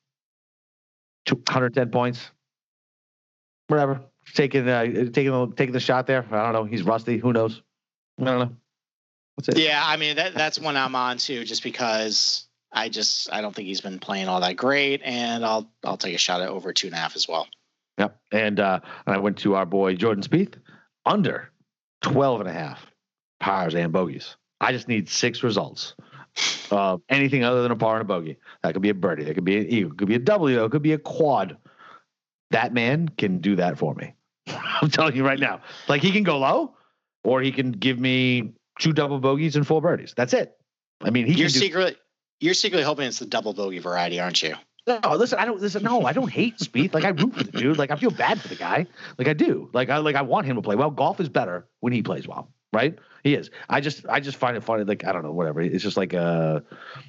110 points. Whatever. Taking the shot there. I don't know. He's rusty. Who knows? I don't know. That's it. Yeah, I mean that's one I'm on too, just because I don't think he's been playing all that great, and I'll take a shot at over 2.5 as well. Yep. And I went to our boy Jordan Spieth under 12.5 pars and bogeys. I just need 6 results. Anything other than a par and a bogey. That could be a birdie. That could be an eagle. It could be a W. It could be a quad. That man can do that for me. I'm telling you right now. Like he can go low, or he can give me 2 double bogeys and 4 birdies. That's it. I mean, you're secretly hoping it's the double bogey variety, aren't you? No, listen, I don't hate Spieth. Like I root for the dude. Like I feel bad for the guy. Like I do. Like I want him to play well. Golf is better when he plays well, right? He is. I just find it funny. Like I don't know, whatever. It's just like they're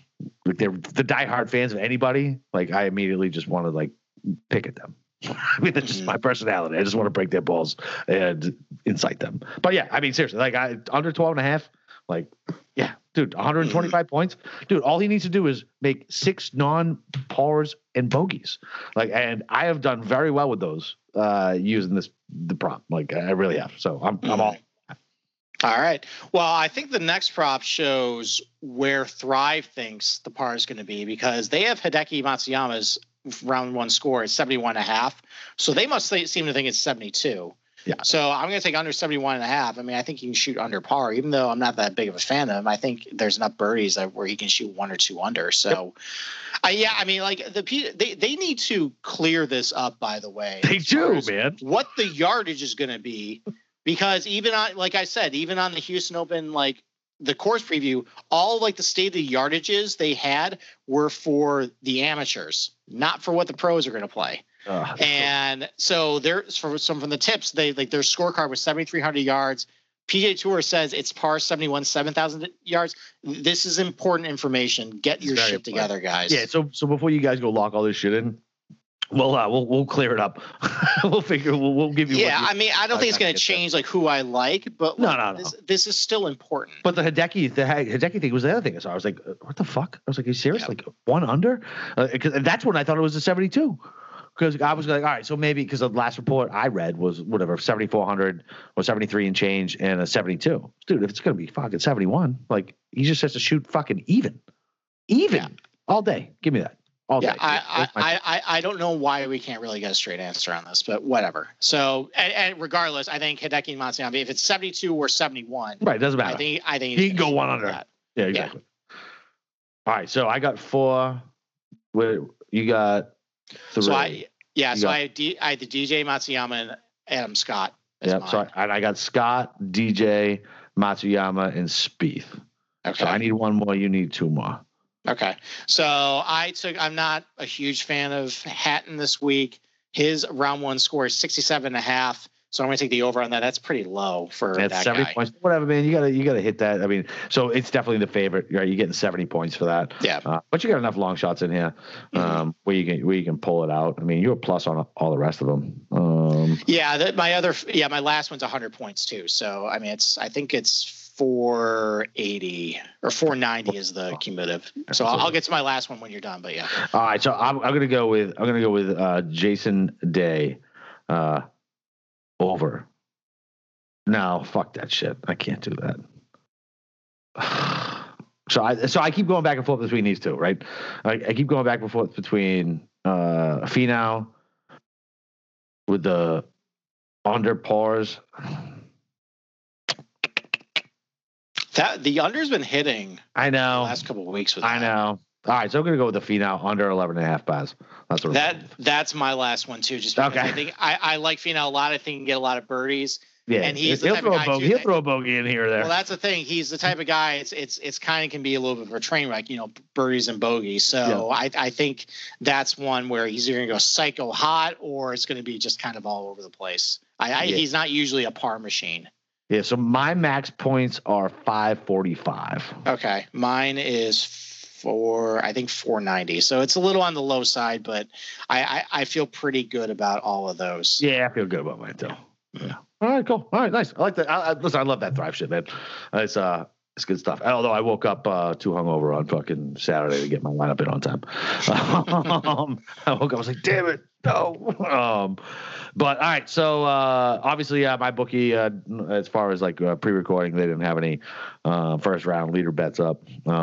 the diehard fans of anybody. Like I immediately just want to like pick at them. I mean, that's just my personality. I just want to break their balls and incite them. But yeah, I mean, seriously, like under 12.5, like, yeah, dude, 125 points. Dude, all he needs to do is make 6 non-pars and bogeys. Like, and I have done very well with those using the prop. Like, I really have. So I'm all. All right. Well, I think the next prop shows where Thrive thinks the par is going to be, because they have Hideki Matsuyama's round one score at 71.5. So they must seem to think it's 72. Yeah. So I'm going to take under 71.5. I mean, I think he can shoot under par, even though I'm not that big of a fan of him. I think there's enough birdies where he can shoot 1 or 2 under. So, I mean, like they need to clear this up, by the way. They do, man. What the yardage is going to be, because even on, like I said, even on the Houston Open, like the course preview, all like the stated yardages they had were for the amateurs, not for what the pros are going to play. And so there's from the tips, they like their scorecard was 7,300 yards. PGA Tour says it's par 71, 7,000 yards. This is important information. Get your shit together, guys. Yeah. So before you guys go lock all this shit in, we'll clear it up. We'll give you. Yeah, I mean, I don't think it's going to change like who I like, but like, no. This is still important. But the Hideki thing was the other thing. So I was like, what the fuck? I was like, are you serious? Like one under? Because that's when I thought it was a 72. Because I was like, all right, so maybe because the last report I read was whatever 7,400 or 73 and change and a 72. Dude, if it's gonna be fucking 71, like he just has to shoot fucking even all day. Give me that. All day. I don't know why we can't really get a straight answer on this, but whatever. So, and regardless, I think Hideki Matsuyama, if it's 72 or 71, right, doesn't matter. I think he can go one under that. Yeah, exactly. Yeah. All right, so I got 4. You got 3. So I had the DJ Matsuyama and Adam Scott. Yeah, so I got Scott, DJ, Matsuyama, and Spieth. Okay. So I need 1 more. You need 2 more. Okay. So I'm not a huge fan of Hatton this week. His round 1 score is 67.5. So I'm going to take the over on that. That's pretty low for that 70 guy. Points. Whatever, man. You gotta hit that. I mean, so it's definitely the favorite. Right? You're getting 70 points for that. Yeah. But you got enough long shots in here where you can pull it out. I mean, you're a plus on all the rest of them. My last one's 100 points too. So I mean, I think it's 480 or 490 is the cumulative. So I'll get to my last one when you're done. But yeah. All right. So I'm gonna go with Jason Day. Over. No, fuck that shit. I can't do that. So I keep going back and forth between these two, right? I keep going back and forth between Finau with the under pars. That the under's been hitting. I know. The last couple of weeks with I know. All right, so I'm gonna go with the Finau under 11.5 bars. That's what. That's my last one too. Just because I think I like Finau a lot. I think he can get a lot of birdies. Yeah, and he'll throw a bogey in here or there. Well, that's the thing. He's the type of guy. It's kind of can be a little bit of a train wreck, birdies and bogeys. So yeah. I think that's one where he's either gonna go psycho hot or it's gonna be just kind of all over the place. He's not usually a par machine. Yeah. So my max points are 545. Okay, mine is. I think 490. So it's a little on the low side, but I feel pretty good about all of those. Yeah, I feel good about mine too. Yeah. All right, cool. All right, nice. I like that. Listen, I love that Thrive shit, man. It's good stuff. Although I woke up too hungover on fucking Saturday to get my lineup in on time. I woke up, I was like, damn it, no. But all right, so obviously my bookie, as far as like pre-recording, they didn't have any first round leader bets up.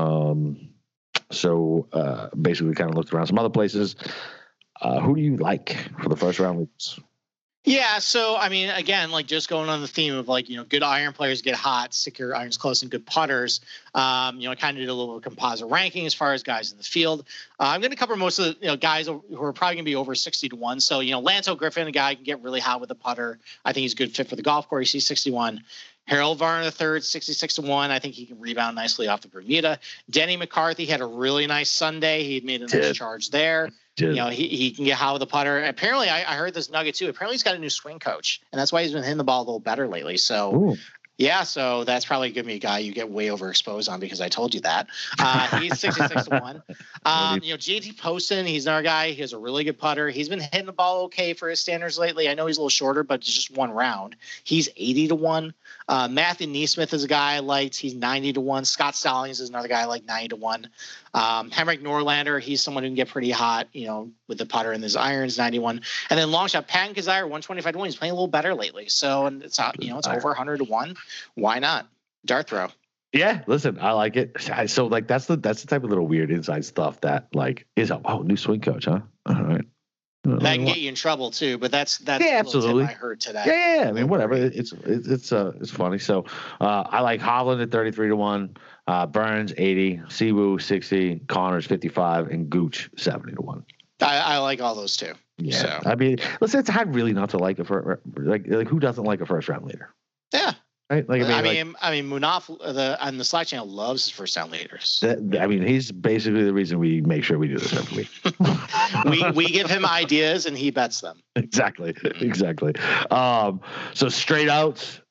So basically kind of looked around some other places. Who do you like for the first round leaders? Yeah, so I mean, again, like just going on the theme of like, good iron players get hot, stick your irons close, and good putters. I kind of did a little composite ranking as far as guys in the field. I'm going to cover most of the guys who are probably going to be over 60-1. So Lance O'Griffin, a guy who can get really hot with a putter. I think he's a good fit for the golf course. He's 61. Harold Varner III, 66-1. I think he can rebound nicely off the Bermuda. Denny McCarthy had a really nice Sunday. He had made a nice charge there. He can get hot with a putter. Apparently, I heard this nugget too. Apparently, he's got a new swing coach, and that's why he's been hitting the ball a little better lately. So, yeah, so that's probably going to be a guy you get way overexposed on because I told you that. He's 66-1. JT Poston, he's another guy. He has a really good putter. He's been hitting the ball okay for his standards lately. I know he's a little shorter, but it's just one round. He's 80-1. Matthew Neesmith is a guy I liked. He's 90-1. Scott Stallings is another guy I like, 90-1. Henrik Norlander, he's someone who can get pretty hot, with the putter and his irons, 91. And then long shot, Patton Kizzire, 125-1. He's playing a little better lately. So, and it's it's over 100-1. Why not? Dart throw. Yeah, listen, I like it. So like that's the type of little weird inside stuff that like is new swing coach, huh? All right. That can get you in trouble too, but that's absolutely. I heard today. Yeah. I mean, whatever. It's funny. So I like Hovland at 33-1, Burns 80, Siwoo 60, Connors 55, and Gooch 70-1. I like all those too. Yeah. So. I mean, listen, it's hard really not to like like who doesn't like a first round leader? Yeah. Right? Like Munaf on the Slack channel loves his first round leaders. He's basically the reason we make sure we do this every week. we give him ideas and he bets them. Exactly. So straight outs,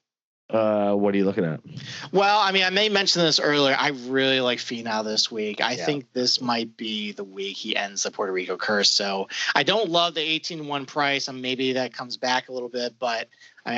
What are you looking at? Well, I mean, I may mention this earlier. I really like Finau this week. I think this might be the week he ends the Puerto Rico curse. So I don't love the 18-1 price. Maybe that comes back a little bit, but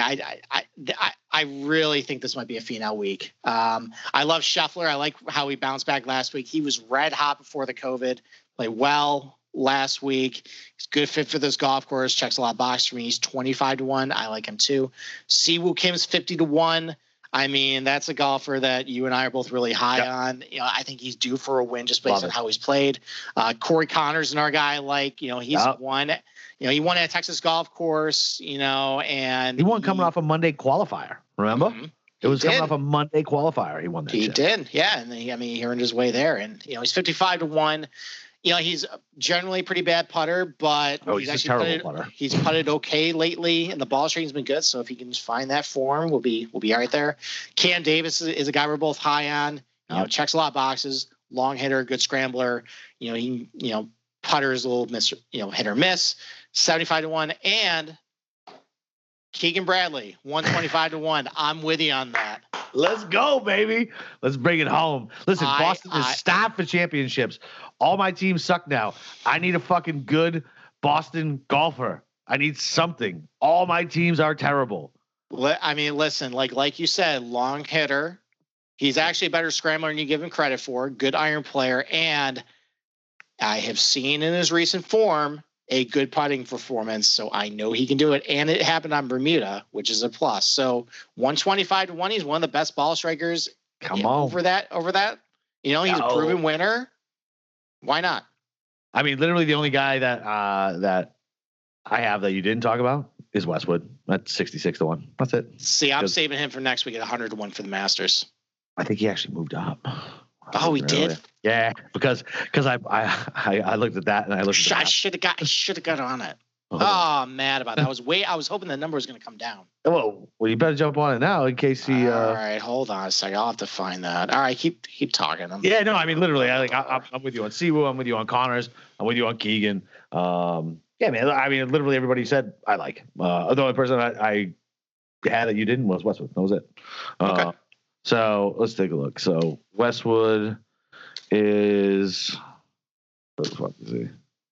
I really think this might be a Finau week. I love Scheffler. I like how he bounced back last week. He was red hot before the COVID. Played well last week. He's a good fit for this golf course. Checks a lot of boxes for me. He's 25-1. I like him too. Siwoo Kim's 50-1. I mean, that's a golfer that you and I are both really high on. You know, I think he's due for a win just based on how he's played. Corey Connors and our guy, like, you know, he's won. You know, he won at a Texas golf course. You know, and he won coming off a Monday qualifier. Remember? Mm-hmm. It was coming off a Monday qualifier. He won that. He did, yeah. And he earned his way there. And you know, he's 55-1. You know, he's generally a pretty bad putter, but he's actually a terrible putter. He's putted okay lately, and the ball string's been good. So if he can just find that form, we'll be right there. Cam Davis is a guy we're both high on. You know, checks a lot of boxes, long hitter, good scrambler. You know, he putters a little hit or miss. 75-1, and Keegan Bradley 125-1. I'm with you on that. Let's go, baby. Let's bring it home. Listen, Boston is staffed for championships. All my teams suck now. I need a fucking good Boston golfer. I need something. All my teams are terrible. I mean, listen, like you said, long hitter. He's actually a better scrambler than you give him credit for. Good iron player. And I have seen in his recent form a good putting performance, so I know he can do it. And it happened on Bermuda, which is a plus. So 125-1, he's one of the best ball strikers. Come on. Over that. You know, he's a proven winner. Why not? I mean, literally the only guy that I have that you didn't talk about is Westwood. That's 66-1. That's it. See, I'm saving him for next week at 100-1 for the Masters. I think he actually moved up. Oh, he did. Yeah, because I looked at that and I looked. I should have got on it. Oh, I'm mad about that. I was hoping the number was going to come down. Well, you better jump on it now in case he. All right, hold on a second. I'll have to find that. All right, keep talking. Yeah, no, I mean literally. I'm with you on Siwoo. I'm with you on Connors. I'm with you on Keegan. Yeah, man. I mean, literally everybody said I like. The only person I had that you didn't was Westwood. That was it. Okay. So let's take a look. So Westwood is. What the fuck is he?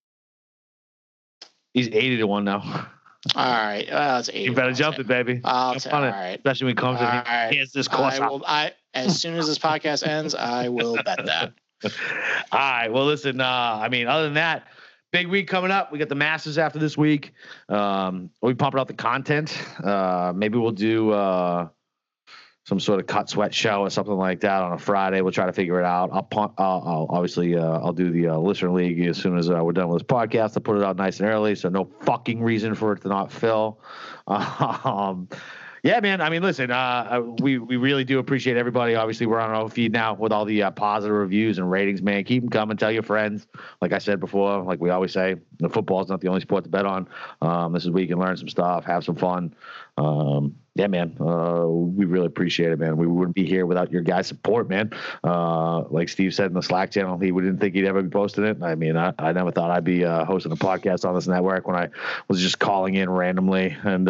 He's 80-1 now. All right. That's 80. You better jump it, baby. All right. Especially when it comes to hands this course. As soon as this podcast ends, I will bet that. All right. Well, listen, I mean, other than that, big week coming up. We got the Masters after this week. We pumping out the content. Maybe we'll do some sort of cut sweat show or something like that on a Friday. We'll try to figure it out. I'll obviously I'll do the listener league as soon as we're done with this podcast. I'll put it out nice and early, so no fucking reason for it to not fill. Yeah, man. I mean, listen, we really do appreciate everybody. Obviously, we're on our own feed now with all the positive reviews and ratings, man. Keep them coming. Tell your friends. Like I said before, like we always say, the football is not the only sport to bet on. This is where you can learn some stuff, have some fun. Yeah, man. We really appreciate it, man. We wouldn't be here without your guys' support, man. Like Steve said in the Slack channel, he didn't think he'd ever be posting it. I mean, I never thought I'd be hosting a podcast on this network when I was just calling in randomly and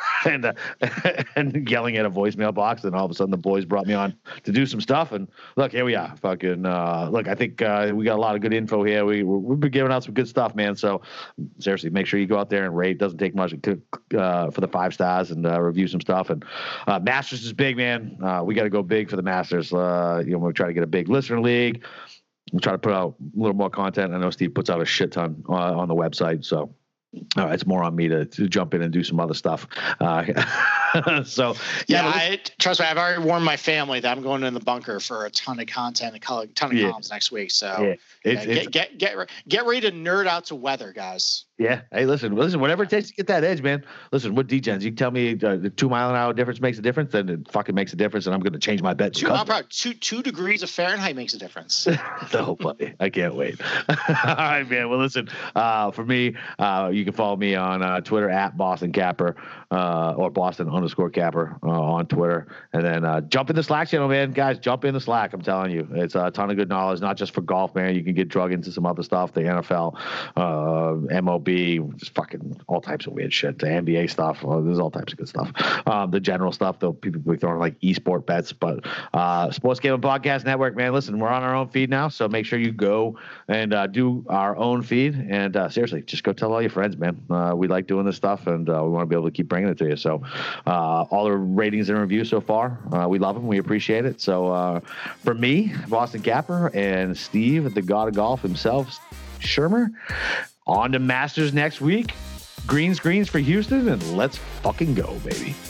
and yelling at a voicemail box. And all of a sudden, the boys brought me on to do some stuff. And look, here we are. Fucking look, I think we got a lot of good info here. We've been giving out some good stuff, man. So seriously, make sure you go out there and rate. It doesn't take much for the 5 stars and review some stuff. And Masters is big, man. We got to go big for the Masters. We're trying to get a big listener league. We'll try to put out a little more content. I know Steve puts out a shit ton on the website, so it's more on me to jump in and do some other stuff. So trust me, I've already warned my family that I'm going in the bunker for a ton of content, a ton of comms next week. So get ready to nerd out to weather, guys. Yeah. Hey, listen, whatever it takes to get that edge, man. Listen, what D-Gens, you can tell me the 2 mile an hour difference makes a difference, then it fucking makes a difference, and I'm going to change my bet. 2 degrees of Fahrenheit makes a difference. No, buddy. I can't wait. All right, man. Well, listen, for me, you can follow me on Twitter at Boston Capper or Boston_Capper on Twitter. And then jump in the Slack channel, man. Guys, jump in the Slack. I'm telling you, it's a ton of good knowledge, not just for golf, man. You can get drug into some other stuff, the NFL, MLB, just fucking all types of weird shit, the NBA stuff. There's all types of good stuff. The general stuff, though, people be throwing like esport bets. But Sports Gambling Podcast Network, man, listen, we're on our own feed now. So make sure you go and do our own feed. And seriously, just go tell all your friends, man. We like doing this stuff, and we want to be able to keep bringing it to you. So all the ratings and reviews so far, we love them. We appreciate it. So for me, Boston Capper, and Steve, the god of golf himself, Shermer, on to Masters next week. Greens for Houston, and let's fucking go, baby.